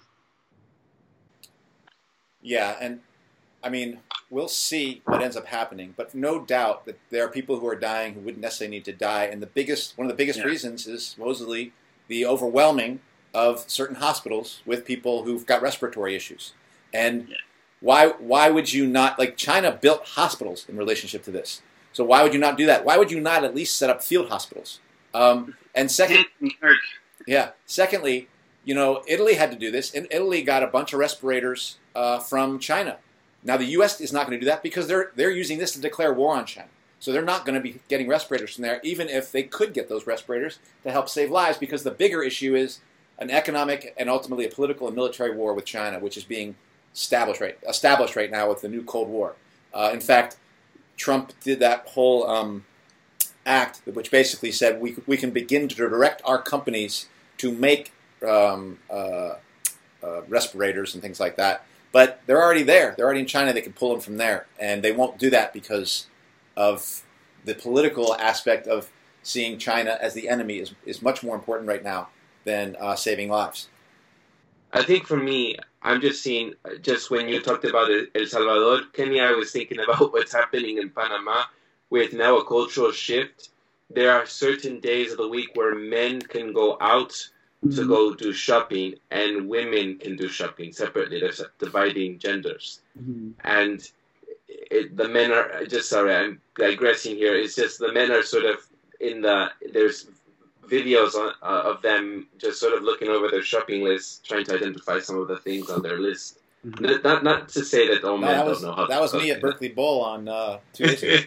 Yeah, and I mean, we'll see what ends up happening, but no doubt that there are people who are dying who wouldn't necessarily need to die, and the biggest, one of the biggest yeah. reasons is supposedly the overwhelming of certain hospitals with people who've got respiratory issues. And yeah. why why would you not, like China built hospitals in relationship to this. So why would you not do that? Why would you not at least set up field hospitals? Um, and second, yeah, secondly, you know, Italy had to do this, and Italy got a bunch of respirators uh, from China. Now the U S is not going to do that because they're they're using this to declare war on China. So they're not going to be getting respirators from there, even if they could get those respirators to help save lives, because the bigger issue is an economic and ultimately a political and military war with China, which is being established right established right now with the new Cold War. Uh, in fact, Trump did that whole um, act, which basically said we we can begin to direct our companies to make um, uh, uh, respirators and things like that. But they're already there. They're already in China. They can pull them from there, and they won't do that because of the political aspect of seeing China as the enemy is is much more important right now than uh, saving lives. I think for me, I'm just seeing, just when you talked about El Salvador, Kenya, I was thinking about what's happening in Panama with now a cultural shift. There are certain days of the week where men can go out mm-hmm. to go do shopping and women can do shopping separately. There's dividing genders. Mm-hmm. And it, the men are, just sorry, I'm digressing here. It's just the men are sort of in the, there's videos on, uh, of them just sort of looking over their shopping list, trying to identify some of the things on their list. Mm-hmm. Not not to say that all no, men that was, don't know how that to was cook. me at Berkeley Bowl on uh, two days ago.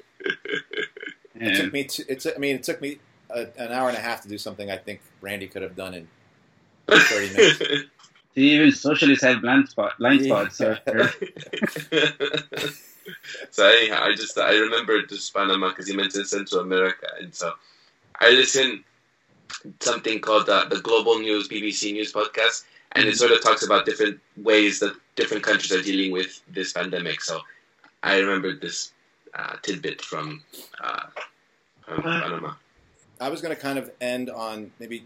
It took me. To, it took, I mean, it took me a, an hour and a half to do something I think Randy could have done in thirty minutes. Even socialists have blind spot, blind spots. So. So anyhow, I just I remember just Panama because you mentioned Central America, and so I listen something called uh, the Global News B B C News podcast, and it sort of talks about different ways that different countries are dealing with this pandemic. So I remember this uh, tidbit from, uh, from Panama. I was going to kind of end on maybe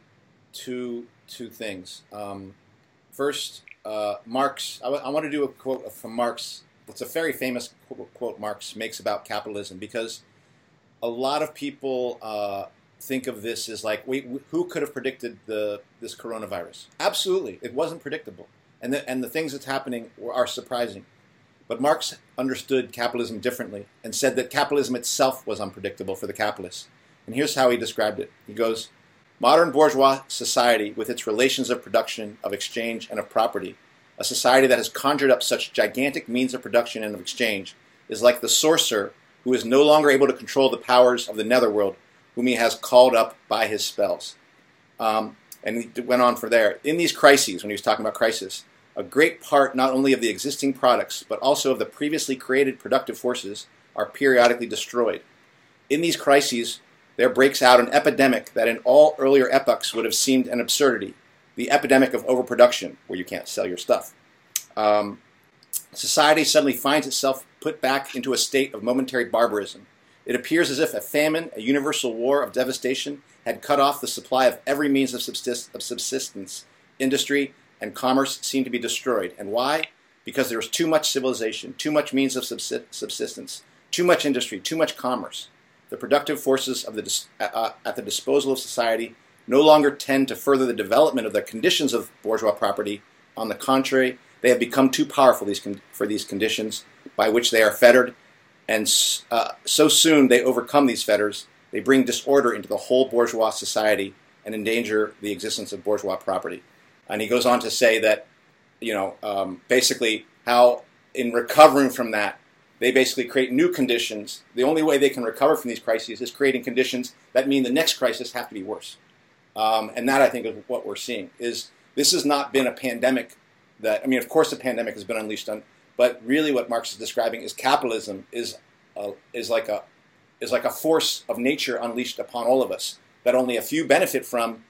two two things. Um, first, uh, Marx. I, w- I want to do a quote from Marx. It's a very famous quote Marx makes about capitalism, because a lot of people uh, think of this as like, wait, who could have predicted the this coronavirus? Absolutely, it wasn't predictable, and the, and the things that's happening are surprising. But Marx understood capitalism differently and said that capitalism itself was unpredictable for the capitalists. And here's how he described it. He goes, modern bourgeois society, with its relations of production, of exchange, and of property, a society that has conjured up such gigantic means of production and of exchange, is like the sorcerer who is no longer able to control the powers of the netherworld, whom he has called up by his spells. Um, and he went on for there. In these crises, when he was talking about crisis, a great part not only of the existing products, but also of the previously created productive forces are periodically destroyed. In these crises, there breaks out an epidemic that in all earlier epochs would have seemed an absurdity, the epidemic of overproduction, where you can't sell your stuff. Um, society suddenly finds itself put back into a state of momentary barbarism. It appears as if a famine, a universal war of devastation, had cut off the supply of every means of, subsist- of subsistence. Industry and commerce seemed to be destroyed. And why? Because there was too much civilization, too much means of subsistence, too much industry, too much commerce. The productive forces of the dis- uh, at the disposal of society no longer tend to further the development of the conditions of bourgeois property. On the contrary, they have become too powerful these con- for these conditions by which they are fettered, and uh, so soon they overcome these fetters, they bring disorder into the whole bourgeois society and endanger the existence of bourgeois property. And he goes on to say that, you know, um, basically how in recovering from that, they basically create new conditions. The only way they can recover from these crises is creating conditions that mean the next crisis have to be worse. Um, and that, I think, is what we're seeing. Is this has not been a pandemic that, I mean, of course the pandemic has been unleashed on, but really what Marx is describing is capitalism is a, is like a is like a force of nature unleashed upon all of us that only a few benefit from,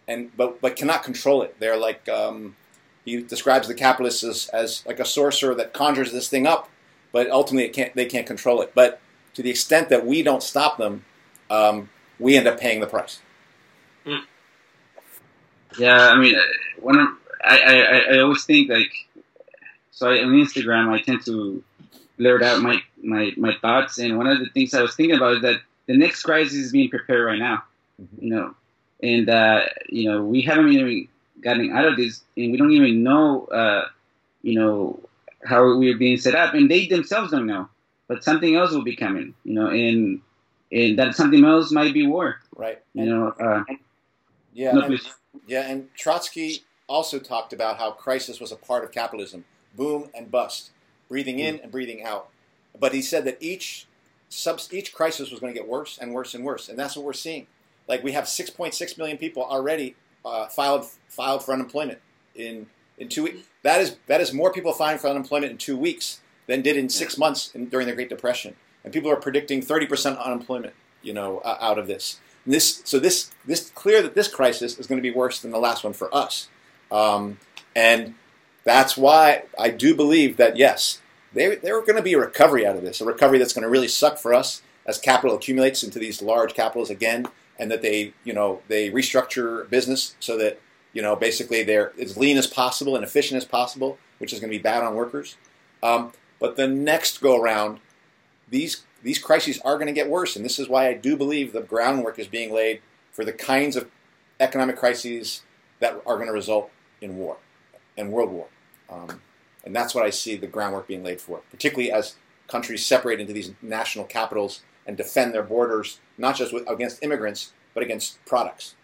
and but but cannot control it. They're like um, he describes the capitalists as, as like a sorcerer that conjures this thing up, but ultimately it can't they can't control it. But to the extent that we don't stop them, um, we end up paying the price. Mm. Yeah, I mean, one of, I, I I always think like so on Instagram I tend to blurt out my, my, my thoughts, and one of the things I was thinking about is that the next crisis is being prepared right now, mm-hmm. you know, and uh, you know we haven't even gotten out of this, and we don't even know, uh, you know, how we're being set up, and they themselves don't know, but something else will be coming, you know, and and that something else might be war, right? You and, know, uh, yeah, no, and, yeah, and Trotsky also talked about how crisis was a part of capitalism, boom and bust. Breathing in and breathing out. But he said that each sub, each crisis was going to get worse and worse and worse. And that's what we're seeing. Like we have six point six million people already uh, filed filed for unemployment in, in two weeks. That is, that is more people filing for unemployment in two weeks than did in six months in, during the Great Depression. And people are predicting thirty percent unemployment, you know, uh, out of this. And this. So this this clear that this crisis is going to be worse than the last one for us. Um, and that's why I do believe that, yes, there there going to be a recovery out of this, a recovery that's going to really suck for us as capital accumulates into these large capitals again, and that they, you know, they restructure business so that, you know, basically they're as lean as possible and efficient as possible, which is going to be bad on workers. Um, but the next go around, these these crises are going to get worse, and this is why I do believe the groundwork is being laid for the kinds of economic crises that are going to result in war and world war. Um, and that's what I see the groundwork being laid for, particularly as countries separate into these national capitals and defend their borders, not just with, against immigrants, but against products.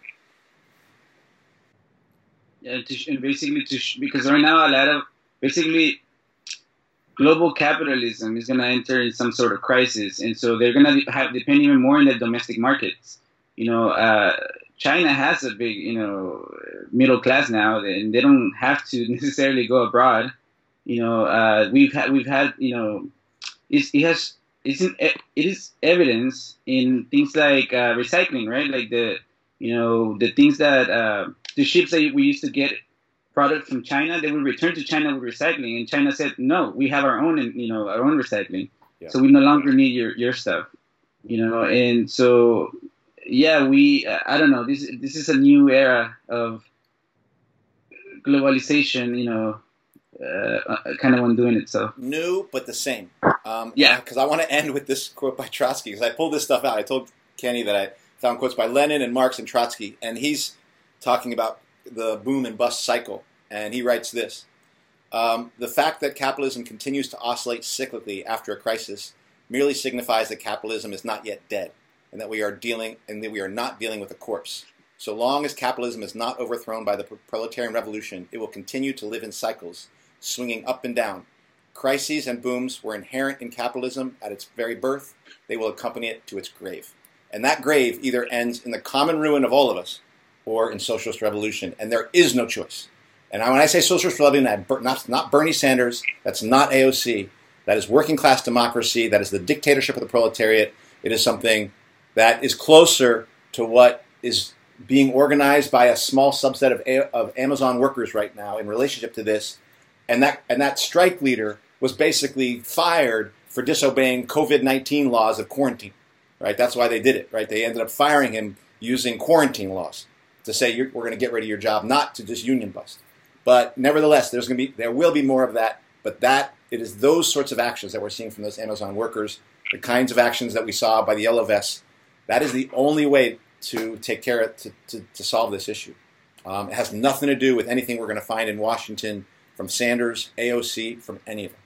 Yeah, to, and basically, to, because right now a lot of, basically, global capitalism is going to enter in some sort of crisis, and so they're going to have depend even more on the domestic markets. You know, uh, China has a big, you know, middle class now, and they don't have to necessarily go abroad. You know, uh, we've had, we've had, you know, it's, it has, it's in, it is evidence in things like uh, recycling, right? Like the, you know, the things that uh, the ships that we used to get product from China, they would return to China with recycling, and China said, no, we have our own, you know, our own recycling, yeah. So we no longer need your your stuff, you know, and so. Yeah, we, uh, I don't know, this this is a new era of globalization, you know, uh, kind of undoing itself. New, but the same. Um, yeah. Because I want to end with this quote by Trotsky, because I pulled this stuff out. I told Kenny that I found quotes by Lenin and Marx and Trotsky, and he's talking about the boom and bust cycle, and he writes this. Um, the fact that capitalism continues to oscillate cyclically after a crisis merely signifies that capitalism is not yet dead, and that we are dealing and that we are not dealing with a corpse. So long as capitalism is not overthrown by the proletarian revolution, it will continue to live in cycles, swinging up and down. Crises and booms were inherent in capitalism at its very birth. They will accompany it to its grave. And that grave either ends in the common ruin of all of us or in socialist revolution. And there is no choice. And when I say socialist revolution, that's not Bernie Sanders, that's not A O C, that is working class democracy, that is the dictatorship of the proletariat. It is something that is closer to what is being organized by a small subset of, a- of Amazon workers right now in relationship to this. And that and that strike leader was basically fired for disobeying COVID nineteen laws of quarantine. Right? That's why they did it. Right? They ended up firing him using quarantine laws to say you're, we're going to get rid of your job, not to just union bust. But nevertheless, there's going to be there will be more of that. But that it is those sorts of actions that we're seeing from those Amazon workers, the kinds of actions that we saw by the Yellow Vests. That is the only way to take care of, to, to, to solve this issue. Um, it has nothing to do with anything we're going to find in Washington from Sanders, A O C, from any of them.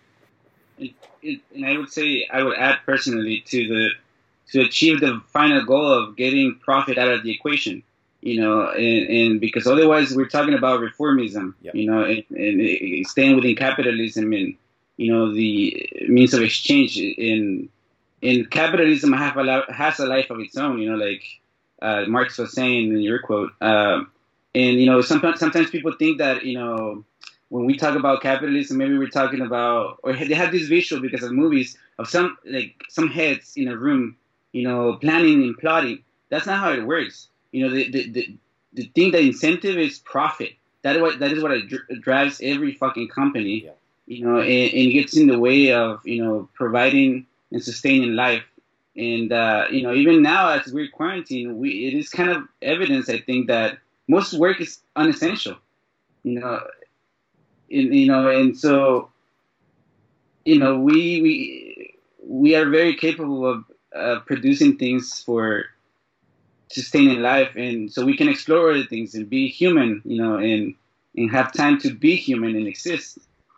It, it, and I would say, I would add personally to the to achieve the final goal of getting profit out of the equation, you know, and, and because otherwise we're talking about reformism, yep. you know, and, and staying within capitalism and, you know, the means of exchange in. And capitalism have a has a life of its own, you know, like uh, Marx was saying in your quote. Um, and, you know, sometimes sometimes people think that, you know, when we talk about capitalism, maybe we're talking about, or they have this visual because of movies of some, like, some heads in a room, you know, planning and plotting. That's not how it works. You know, the the, the, the thing, the incentive is profit. That is what that is what it dr- drives every fucking company. Yeah. You know, and, and it gets in the way of, you know, providing and sustaining life. And uh, you know, even now as we're quarantined, we it is kind of evidence, I think, that most work is unessential. You know, in, you know, and so, you know, we we we are very capable of uh, producing things for sustaining life, and so we can explore other things and be human, you know, and and have time to be human and exist.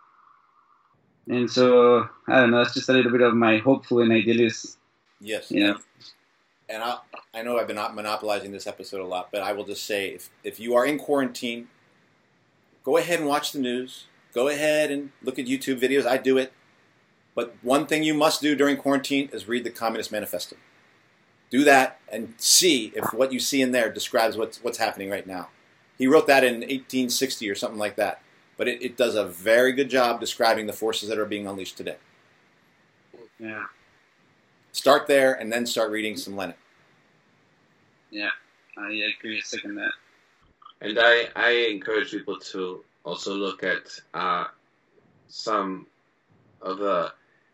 And so I don't know. That's just a little bit of my hopeful and idealist. Yes. You know. And I, I know I've been monopolizing this episode a lot, but I will just say, if, if you are in quarantine, go ahead and watch the news. Go ahead and look at YouTube videos. I do it. But one thing you must do during quarantine is read the Communist Manifesto. Do that and see if what you see in there describes what's, what's happening right now. He wrote that in eighteen sixty or something like that. But it, it does a very good job describing the forces that are being unleashed today. Yeah. Start there and then start reading some Lenin. Yeah, I agree. Second that. And I, I encourage people to also look at uh, some of the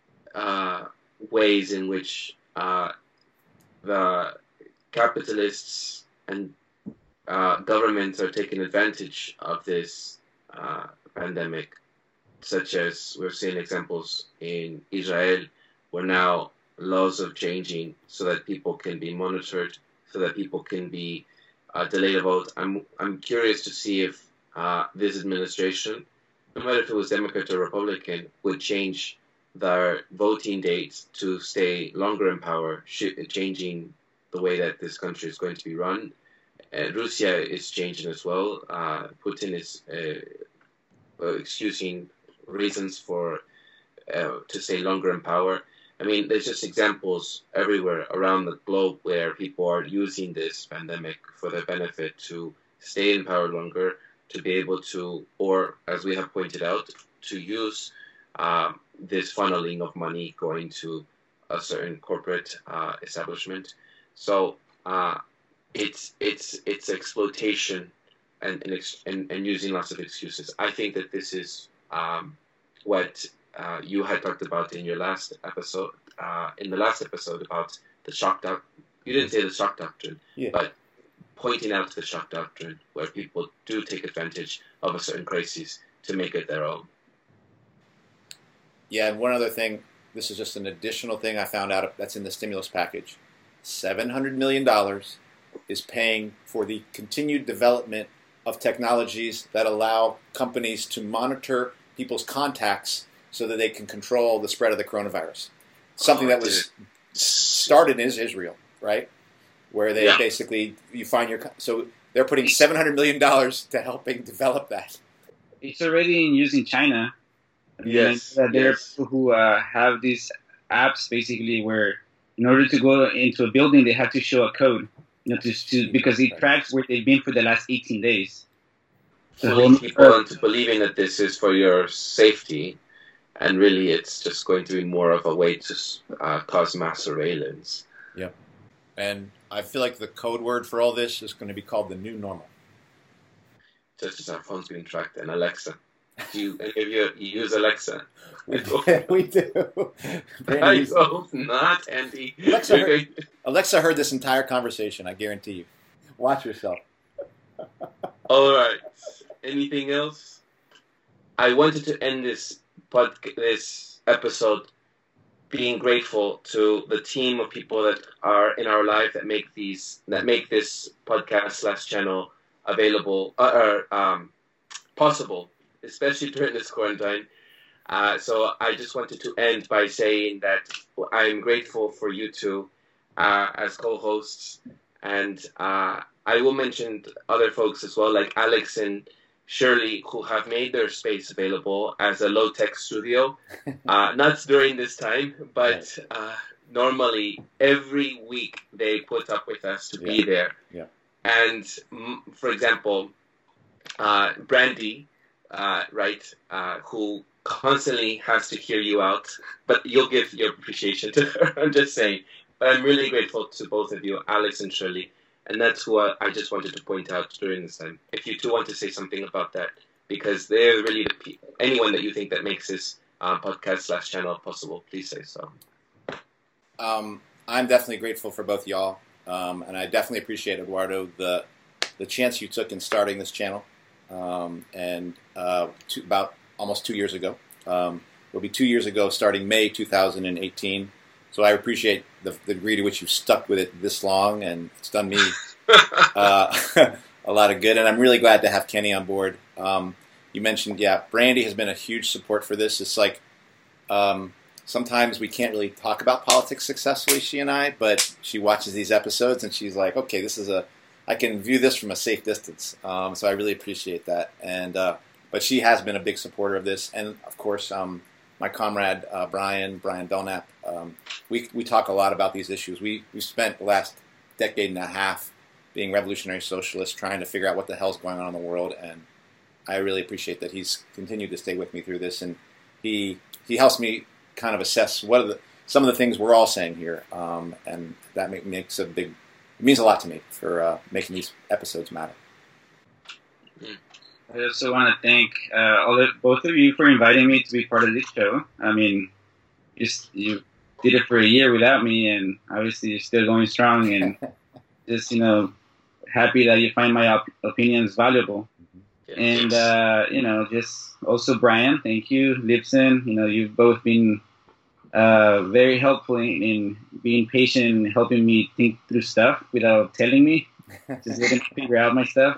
uh, ways in which uh, the capitalists and uh, governments are taking advantage of this uh, pandemic, such as we're seeing examples in Israel, where now laws are changing so that people can be monitored, so that people can be uh, delayed a vote. I'm I'm curious to see if uh, this administration, no matter if it was Democrat or Republican, would change their voting dates to stay longer in power, sh- changing the way that this country is going to be run. Uh, Russia is changing as well. Uh, Putin is uh, uh, excusing reasons for uh, to stay longer in power. I mean, there's just examples everywhere around the globe where people are using this pandemic for their benefit to stay in power longer, to be able to, or as we have pointed out, to use uh, this funneling of money going to a certain corporate uh, establishment. So uh, it's it's it's exploitation and and, ex- and and using lots of excuses. I think that this is um, what. Uh, you had talked about in your last episode, uh, in the last episode about the shock doctrine. You didn't say the shock doctrine, Yeah. but pointing out the shock doctrine, where people do take advantage of a certain crisis to make it their own. Yeah, and one other thing, this is just an additional thing I found out that's in the stimulus package. seven hundred million dollars is paying for the continued development of technologies that allow companies to monitor people's contacts so that they can control the spread of the coronavirus. Something Oh, that was started in Israel, right? Where they Yeah. basically, you find your, so they're putting seven hundred million dollars to helping develop that. It's already in use in China. I mean, Yes, uh, there yes. are people who uh, have these apps basically where, in order to go into a building, they have to show a code, you know, to, to because it tracks where they've been for the last eighteen days. Fooling people into believing that this is for your safety, and really it's just going to be more of a way to uh, cause mass surveillance. Yep. And I feel like the code word for all this is going to be called the new normal. Just as our phones being tracked, and Alexa. Do you, any of you, you use Alexa? We do. we do. I hope not, Andy. Alexa You're heard, going- Alexa heard this entire conversation, I guarantee you. Watch yourself. All right. Anything else? I wanted to end this pod, this episode being grateful to the team of people that are in our life that make these that make this podcast slash channel available uh, or um, possible, especially during this quarantine. Uh, so I just wanted to end by saying that I'm grateful for you two uh, as co-hosts, and uh, I will mention other folks as well, like Alex and Shirley, who have made their space available as a low-tech studio. Uh, not during this time, but uh, normally every week they put up with us to be Yeah. there. Yeah. And mm, for example, uh, Brandy, uh, right, uh, who constantly has to hear you out, but you'll give your appreciation to her. I'm just saying. But I'm really grateful to both of you, Alex and Shirley, And that's what I just wanted to point out during this time. If you two want to say something about that, because they're really the pe- anyone that you think that makes this uh, podcast slash channel possible, please say so. Um, I'm definitely grateful for both y'all, um, and I definitely appreciate, Eduardo, the the chance you took in starting this channel. Um, and uh, two, about almost two years ago, um, it'll be two years ago, starting May two thousand eighteen. So I appreciate the, the degree to which you've stuck with it this long, and it's done me uh, a lot of good. And I'm really glad to have Kenny on board. Um, you mentioned, yeah, Brandy has been a huge support for this. It's like um, sometimes we can't really talk about politics successfully, she and I, but she watches these episodes and she's like, okay, this is a, I can view this from a safe distance. Um, so I really appreciate that. And uh, but she has been a big supporter of this, and of course, um, my comrade uh, Brian, Brian Belknap. Um, we we talk a lot about these issues. We we spent the last decade and a half being revolutionary socialists, trying to figure out what the hell's going on in the world, and I really appreciate that he's continued to stay with me through this, and he he helps me kind of assess what are the some of the things we're all saying here, um, and that make, makes a big it means a lot to me for uh, making these episodes matter. I also want to thank uh, all of, both of you for inviting me to be part of this show. I mean, just you did it for a year without me, and obviously you're still going strong. And just you know, happy that you find my op- opinions valuable. Yeah, and uh, you know, just also Brian, thank you, Libsyn. You know, you've both been uh, very helpful in, in being patient and helping me think through stuff without telling me. Just letting me figure out my stuff.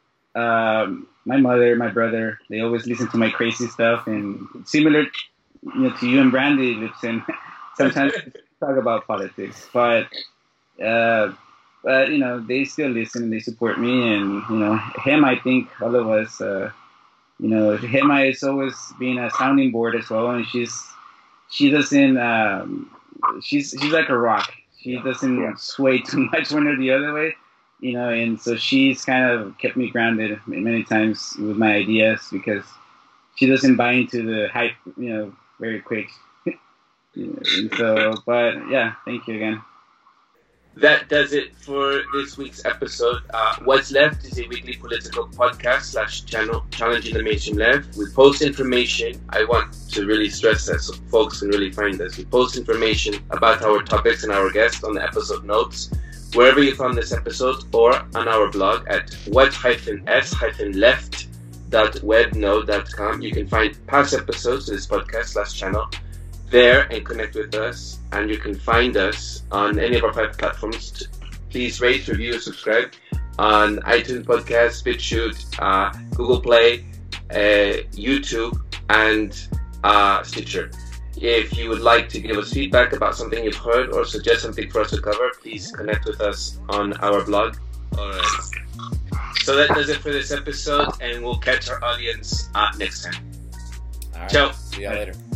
Um, my mother, my brother, they always listen to my crazy stuff, and similar, you know, to you and Brandy, Libsyn, sometimes talk about politics, but, uh, but, you know, they still listen and they support me, and, you know, Hema, I think all of us, uh, you know, Hema is always being a sounding board as well, and she's, she doesn't, um, she's, she's like a rock. She doesn't yeah. sway too much one or the other way. You know, and so she's kind of kept me grounded many times with my ideas because she doesn't buy into the hype, you know, very quick. You know, and so, but yeah, thank you again. That does it for this week's episode. Uh, What's Left is a weekly political podcast slash channel challenging the mainstream left. We post information. I want to really stress that so folks can really find us. We post information about our topics and our guests on the episode notes, wherever you found this episode, or on our blog at what s left dot webnode dot com. You can find past episodes of this podcast slash channel there and connect with us. And you can find us on any of our five platforms. Please rate, review, subscribe on iTunes Podcast, BitChute, uh, Google Play, uh, YouTube, and uh, Stitcher. If you would like to give us feedback about something you've heard or suggest something for us to cover, please connect with us on our blog. All right. So that does it for this episode, and we'll catch our audience uh, next time. All right. Ciao. See you later.